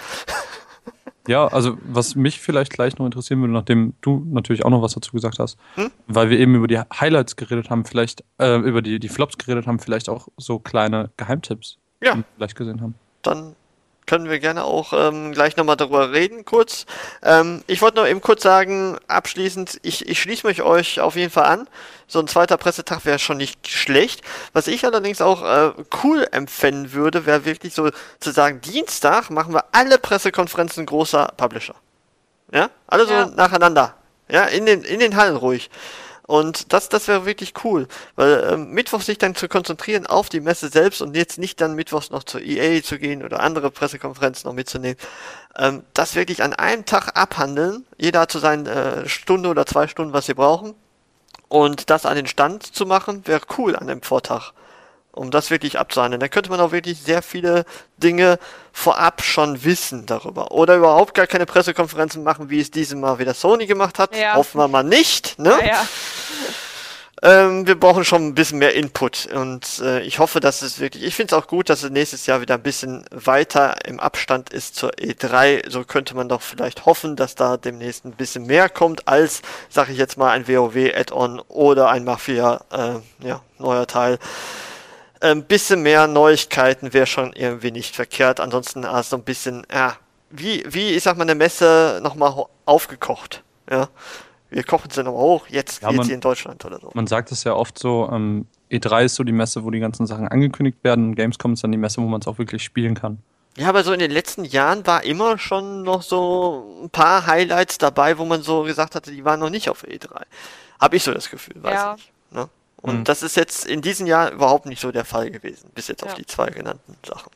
ja, also was mich vielleicht gleich noch interessieren würde, nachdem du natürlich auch noch was dazu gesagt hast, Hm? weil wir eben über die Highlights geredet haben, vielleicht, äh, über die, die Flops geredet haben, vielleicht auch so kleine Geheimtipps, Ja. die wir vielleicht gesehen haben. Dann können wir gerne auch ähm, gleich nochmal darüber reden, kurz. Ähm, ich wollte noch eben kurz sagen, abschließend, ich, ich schließe mich euch auf jeden Fall an. So ein zweiter Pressetag wäre schon nicht schlecht. Was ich allerdings auch äh, cool empfinden würde, wäre wirklich so zu sagen, Dienstag machen wir alle Pressekonferenzen großer Publisher. Ja? Alle so Ja. nacheinander. Ja, in den, in den Hallen ruhig. Und das, das wäre wirklich cool, weil ähm, Mittwoch sich dann zu konzentrieren auf die Messe selbst und jetzt nicht dann mittwochs noch zur E A zu gehen oder andere Pressekonferenzen noch mitzunehmen. Ähm, das wirklich an einem Tag abhandeln, jeder hat so seine äh, Stunde oder zwei Stunden, was sie brauchen, und das an den Stand zu machen, wäre cool an dem Vortag, um das wirklich abzuhandeln. Da könnte man auch wirklich sehr viele Dinge vorab schon wissen darüber. Oder überhaupt gar keine Pressekonferenzen machen, wie es dieses Mal wieder Sony gemacht hat. Ja. Hoffen wir mal nicht, ne? Ja, ja. Ähm, wir brauchen schon ein bisschen mehr Input und äh, ich hoffe, dass es wirklich, ich finde es auch gut, dass es nächstes Jahr wieder ein bisschen weiter im Abstand ist zur E drei. So könnte man doch vielleicht hoffen, dass da demnächst ein bisschen mehr kommt als, sag ich jetzt mal, ein WoW-Add-on oder ein Mafia, äh, ja, neuer Teil. Ein bisschen mehr Neuigkeiten wäre schon irgendwie nicht verkehrt. Ansonsten ah, so ein bisschen, ja, wie, wie, ich sag mal, eine Messe nochmal ho- aufgekocht. Ja, wir kochen sie nochmal hoch, jetzt Ja, geht's man- hier in Deutschland oder so. Man sagt es ja oft so, ähm, E drei ist so die Messe, wo die ganzen Sachen angekündigt werden, und Gamescom ist dann die Messe, wo man es auch wirklich spielen kann. Ja, aber so in den letzten Jahren war immer schon noch so ein paar Highlights dabei, wo man so gesagt hatte, die waren noch nicht auf E drei. Habe ich so das Gefühl, weiß Ja. nicht. Ne? Und Mhm. das ist jetzt in diesem Jahr überhaupt nicht so der Fall gewesen, bis jetzt auf Ja. die zwei genannten Sachen.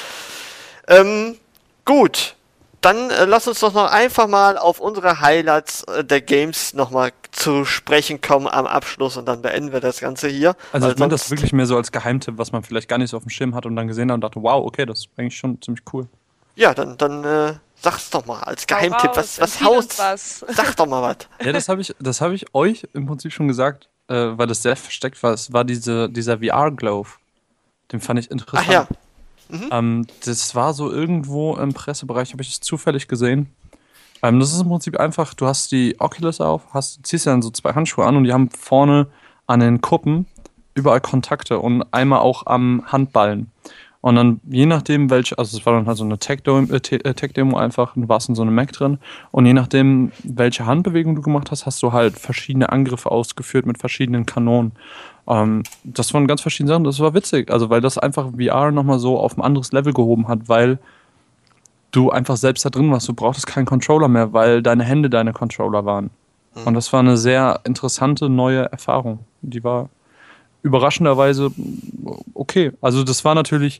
Ähm, gut, dann äh, lass uns doch noch einfach mal auf unsere Highlights äh, der Games nochmal zu sprechen kommen am Abschluss und dann beenden wir das Ganze hier. Also weil ich meine das sonst- wirklich mehr so als Geheimtipp, was man vielleicht gar nicht so auf dem Schirm hat und dann gesehen hat und dachte, wow, okay, das ist eigentlich schon ziemlich cool. Ja, dann, dann äh, sag's doch mal als Geheimtipp. Hau Was, raus, was empfiehl uns haust? was. Sag doch mal was. Ja, das habe ich, das habe ich euch im Prinzip schon gesagt, äh, weil das sehr versteckt war. Es war diese, dieser V R-Glove. Den fand ich interessant. Ach ja. Ähm, das war so irgendwo im Pressebereich, habe ich es zufällig gesehen. Ähm, das ist im Prinzip einfach, du hast die Oculus auf, hast, ziehst dann so zwei Handschuhe an und die haben vorne an den Kuppen überall Kontakte und einmal auch am Handballen. Und dann, je nachdem, welche, also es war dann halt so eine Tech-Demo, äh, Te- äh, Tech-Demo einfach, du warst in so einem Mac drin und je nachdem, welche Handbewegung du gemacht hast, hast du halt verschiedene Angriffe ausgeführt mit verschiedenen Kanonen. Ähm, das waren ganz verschiedene Sachen, das war witzig, also weil das einfach V R nochmal so auf ein anderes Level gehoben hat, weil du einfach selbst da drin warst, du brauchtest keinen Controller mehr, weil deine Hände deine Controller waren. Und das war eine sehr interessante neue Erfahrung. Die war überraschenderweise okay. Also das war natürlich,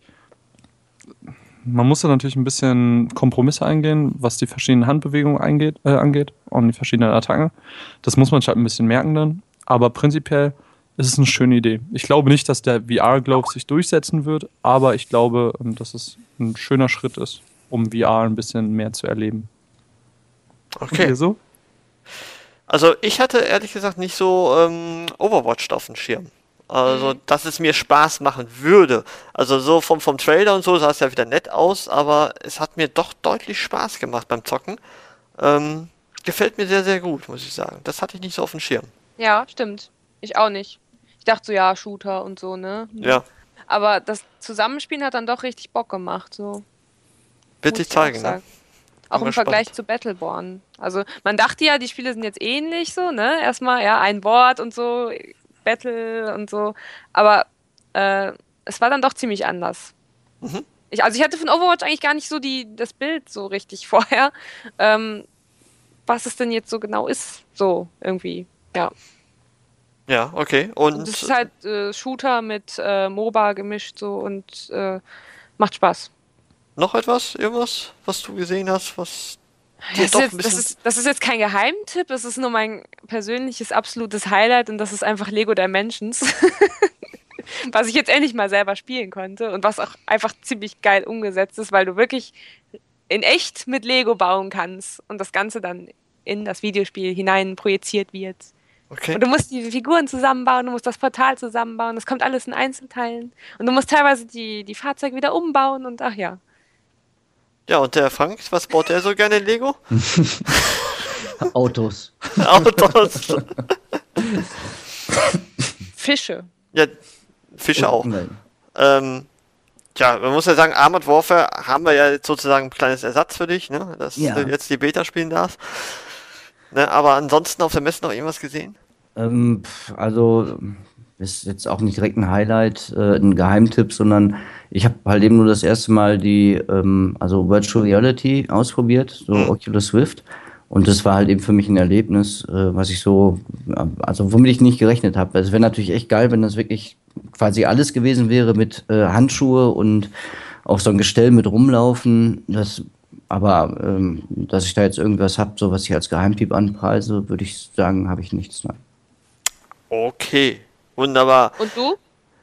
man musste natürlich ein bisschen Kompromisse eingehen, was die verschiedenen Handbewegungen eingeht, äh, angeht und die verschiedenen Attacken. Das muss man halt ein bisschen merken dann. Aber prinzipiell Es ist eine schöne Idee. Ich glaube nicht, dass der V R-Glove sich durchsetzen wird, aber ich glaube, dass es ein schöner Schritt ist, um V R ein bisschen mehr zu erleben. Okay. Und so? Also ich hatte ehrlich gesagt nicht so ähm, Overwatch auf dem Schirm. Also, mhm. dass es mir Spaß machen würde. Also so vom, vom Trailer und so sah es ja wieder nett aus, aber es hat mir doch deutlich Spaß gemacht beim Zocken. Ähm, gefällt mir sehr, sehr gut, muss ich sagen. Das hatte ich nicht so auf dem Schirm. Ja, stimmt. Ich auch nicht. Ich dachte so, ja, Shooter und so, ne? Ja. Aber das Zusammenspielen hat dann doch richtig Bock gemacht, so. Wird sich zeigen, ne? Auch im Vergleich zu Battleborn. Also man dachte ja, die Spiele sind jetzt ähnlich so, ne? Erstmal, ja, ein Wort und so, Battle und so. Aber äh, es war dann doch ziemlich anders. Mhm. Ich, also ich hatte von Overwatch eigentlich gar nicht so die, das Bild so richtig vorher, ähm, was es denn jetzt so genau ist, so irgendwie, ja. Ja, okay. Und, und es ist halt äh, Shooter mit äh, MOBA gemischt so und äh, macht Spaß. Noch etwas? Irgendwas, was du gesehen hast, was das, ist jetzt, das, ist, das ist jetzt kein Geheimtipp, es ist nur mein persönliches absolutes Highlight und das ist einfach Lego Dimensions. Was ich jetzt endlich mal selber spielen konnte und was auch einfach ziemlich geil umgesetzt ist, weil du wirklich in echt mit Lego bauen kannst und das Ganze dann in das Videospiel hinein projiziert wird. Okay. Und du musst die Figuren zusammenbauen, du musst das Portal zusammenbauen, das kommt alles in Einzelteilen und du musst teilweise die, die Fahrzeuge wieder umbauen und ach ja. Ja, und der Frank, was baut der so gerne in Lego? Autos. Autos. Fische. Ja, Fische auch. Ähm, tja, man muss ja sagen, Armored Warfare haben wir ja jetzt sozusagen ein kleines Ersatz für dich, ne? Dass ja. du jetzt die Beta spielen darfst. Ne? Aber ansonsten auf der Messe noch irgendwas gesehen? Ähm, also ist jetzt auch nicht direkt ein Highlight, äh, ein Geheimtipp, sondern ich habe halt eben nur das erste Mal die, ähm, also Virtual Reality ausprobiert, so mhm. Oculus Rift. Und das war halt eben für mich ein Erlebnis, äh, was ich so, also womit ich nicht gerechnet habe. Es wäre natürlich echt geil, wenn das wirklich quasi alles gewesen wäre mit äh, Handschuhe und auch so ein Gestell mit rumlaufen. Das, aber ähm, dass ich da jetzt irgendwas habe, so was ich als Geheimtipp anpreise, würde ich sagen, habe ich nichts. Nein. Okay. Wunderbar. Und du?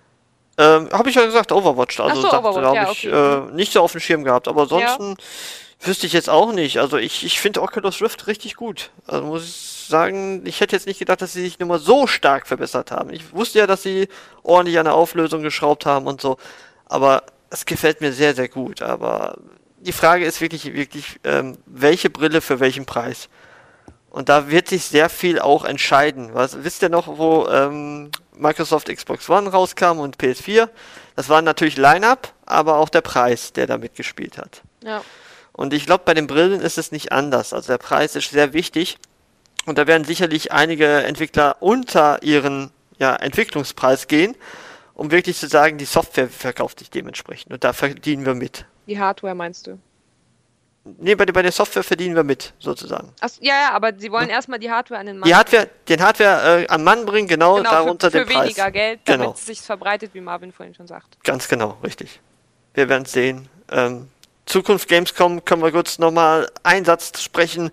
Ähm, habe ich ja gesagt, Overwatch. Also so, dachte, Overwatch, habe ja, ich okay. äh, nicht so auf dem Schirm gehabt. Aber ansonsten ja. wüsste ich jetzt auch nicht. Also ich, ich finde Oculus Rift richtig gut. Also muss ich sagen, ich hätte jetzt nicht gedacht, dass sie sich nur mal so stark verbessert haben. Ich wusste ja, dass sie ordentlich an der Auflösung geschraubt haben und so. Aber es gefällt mir sehr, sehr gut. Aber die Frage ist wirklich, wirklich, ähm, welche Brille für welchen Preis? Und da wird sich sehr viel auch entscheiden. Was, wisst ihr noch, wo ähm, Microsoft Xbox One rauskam und P S vier? Das war natürlich Line-Up, aber auch der Preis, der da mitgespielt hat. Ja. Und ich glaube, bei den Brillen ist es nicht anders. Also der Preis ist sehr wichtig. Und da werden sicherlich einige Entwickler unter ihren ja, Entwicklungspreis gehen, um wirklich zu sagen, die Software verkauft sich dementsprechend. Und da verdienen wir mit. Die Hardware meinst du? Nee, bei, bei der Software verdienen wir mit, sozusagen. Ach, ja, ja, aber sie wollen ja. erstmal die Hardware an den Mann Die Hardware, den Hardware äh, am Mann bringen, genau, genau darunter für, für den Preis. weniger Geld, damit genau. es sich verbreitet, wie Marvin vorhin schon sagt. Ganz genau, richtig. Wir werden es sehen. Ähm, Zukunft Gamescom können wir kurz nochmal einen Satz sprechen.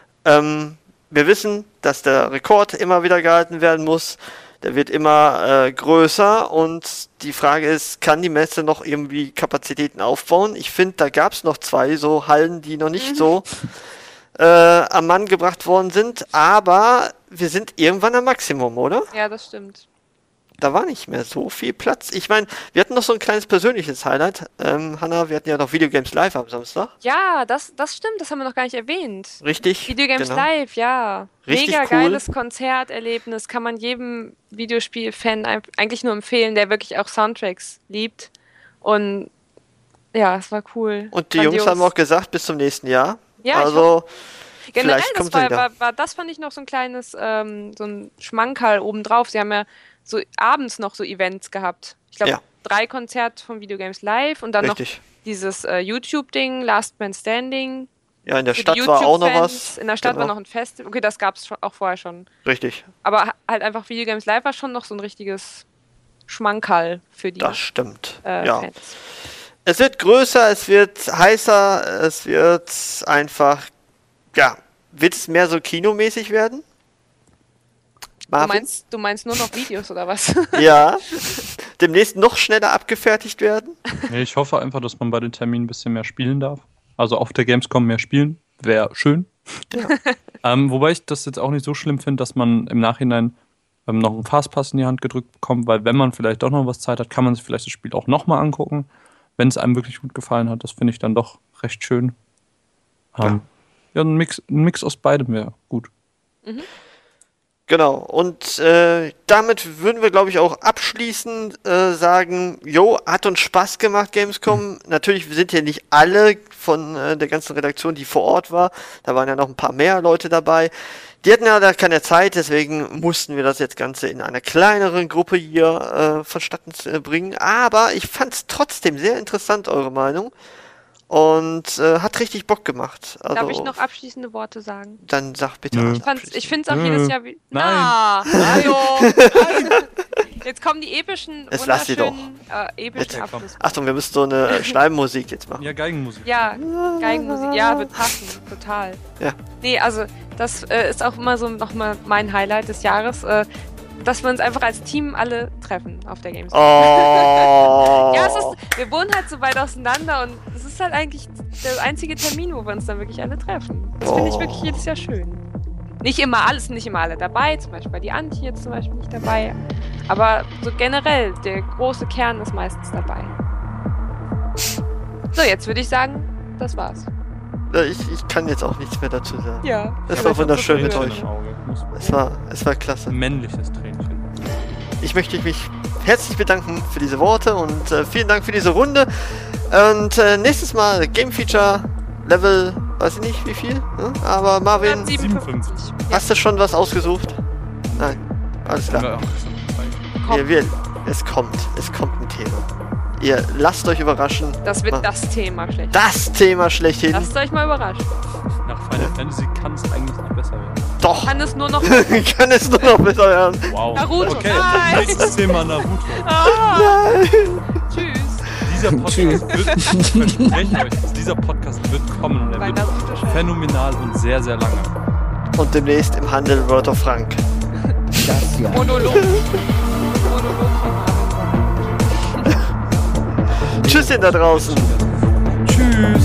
Ähm, wir wissen, dass der Rekord immer wieder gehalten werden muss. Der wird immer äh, größer und die Frage ist, kann die Messe noch irgendwie Kapazitäten aufbauen? Ich finde, da gab es noch zwei so Hallen, die noch nicht so äh, am Mann gebracht worden sind, aber wir sind irgendwann am Maximum, oder? Ja, das stimmt. Da war nicht mehr so viel Platz. Ich meine, wir hatten noch so ein kleines persönliches Highlight. Ähm, Hanna, wir hatten ja noch Videogames Live am Samstag. Ja, das, das stimmt, das haben wir noch gar nicht erwähnt. Richtig. Videogames genau. Live, ja. Richtig Mega cool. geiles Konzerterlebnis, kann man jedem Videospiel-Fan eigentlich nur empfehlen, der wirklich auch Soundtracks liebt. Und ja, es war cool. Und die Grandios. Jungs haben auch gesagt, bis zum nächsten Jahr. Ja, also generell, vielleicht das kommt war, wieder. war, war, das fand ich noch so ein kleines, ähm, so ein Schmankerl obendrauf. Sie haben ja so abends noch so Events gehabt. Ich glaube, Ja. drei Konzerte von Videogames Live und dann Richtig. noch dieses äh, YouTube-Ding, Last Man Standing. Ja, in der Für die Stadt war auch noch YouTube-Fans. was. In der Stadt Genau. war noch ein Festival. Okay, das gab es auch vorher schon. Richtig, Aber ha- halt einfach Videogames Live war schon noch so ein richtiges Schmankerl für die das stimmt. äh, ja. Fans. Es wird größer, es wird heißer, es wird einfach, ja, wird es mehr so kinomäßig werden? Marvin? Du meinst, du meinst nur noch Videos oder was? Ja. Demnächst noch schneller abgefertigt werden? Nee, ich hoffe einfach, dass man bei den Terminen ein bisschen mehr spielen darf. Also auf der Gamescom mehr spielen, wäre schön. Ja. ähm, wobei ich das jetzt auch nicht so schlimm finde, dass man im Nachhinein ähm, noch einen Fastpass in die Hand gedrückt bekommt, weil wenn man vielleicht doch noch was Zeit hat, kann man sich vielleicht das Spiel auch nochmal angucken, wenn es einem wirklich gut gefallen hat. Das finde ich dann doch recht schön. Ähm, ja, ein Mix, ein Mix aus beidem wäre gut. Mhm. Genau, und äh, damit würden wir, glaube ich, auch abschließend äh, sagen, jo, hat uns Spaß gemacht, Gamescom. Mhm. Natürlich sind ja nicht alle von äh, der ganzen Redaktion, die vor Ort war. Da waren ja noch ein paar mehr Leute dabei. Die hatten ja da keine Zeit, deswegen mussten wir das jetzt Ganze in einer kleineren Gruppe hier äh, vonstatten äh, bringen. Aber ich fand es trotzdem sehr interessant, eure Meinung. Und äh, hat richtig Bock gemacht. Also, darf ich noch abschließende Worte sagen? Dann sag bitte. Nö. Ich, ich finde es auch Nö. jedes Jahr wie... Nein. Na, hallo. Nein. Jetzt kommen die epischen, Jetzt lass sie wunderschönen, äh, epischen Jetzt, Abschluss. Achtung, wir müssen so eine Schleimmusik jetzt machen. Ja, Geigenmusik. Ja, Geigenmusik, ja, wird passen, total. Ja. Nee, also das äh, ist auch immer so nochmal mein Highlight des Jahres, äh, dass wir uns einfach als Team alle treffen auf der Gamescom. Oh. Ja, es ist, wir wohnen halt so weit auseinander und es ist halt eigentlich der einzige Termin, wo wir uns dann wirklich alle treffen. Das finde ich Oh. wirklich jedes Jahr schön. Nicht immer alles, nicht immer alle dabei, zum Beispiel die Antje jetzt zum Beispiel nicht dabei. Aber so generell, der große Kern ist meistens dabei. So, jetzt würde ich sagen, das war's. Ich, ich kann jetzt auch nichts mehr dazu sagen. Ja. Es war wunderschön mit euch. Im Auge. Muss- Es war, es war klasse. Ein männliches Tränchen. Ich möchte mich herzlich bedanken für diese Worte und äh, vielen Dank für diese Runde. Und äh, nächstes Mal Game Feature Level, weiß ich nicht wie viel, ne? Aber Marvin, siebenundfünfzig. hast du schon was ausgesucht? Nein, alles klar. Ja, ach, Wir, wir, es kommt, es kommt ein Thema. Ihr lasst euch überraschen. Das wird Ma- das Thema schlecht. Das Thema schlechthin. Lasst euch mal überraschen. nach Final Fantasy kann es eigentlich nicht besser werden. Doch, Kann es nur noch... kann es nur noch besser werden. Wow. Naruto, Okay, nein. nächstes Thema Naruto. Ah, tschüss. Dieser Podcast wird, ich verspreche euch, dieser Podcast wird kommen und er Bei wird Naruto schon. phänomenal und sehr, sehr lange. Und demnächst im Handel World of Frank. Das ja. Monolog. Monolog von Marvin. Tschüsschen da draußen. Tschüss.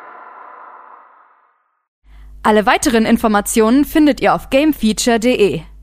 Alle weiteren Informationen findet ihr auf gamefeature punkt de.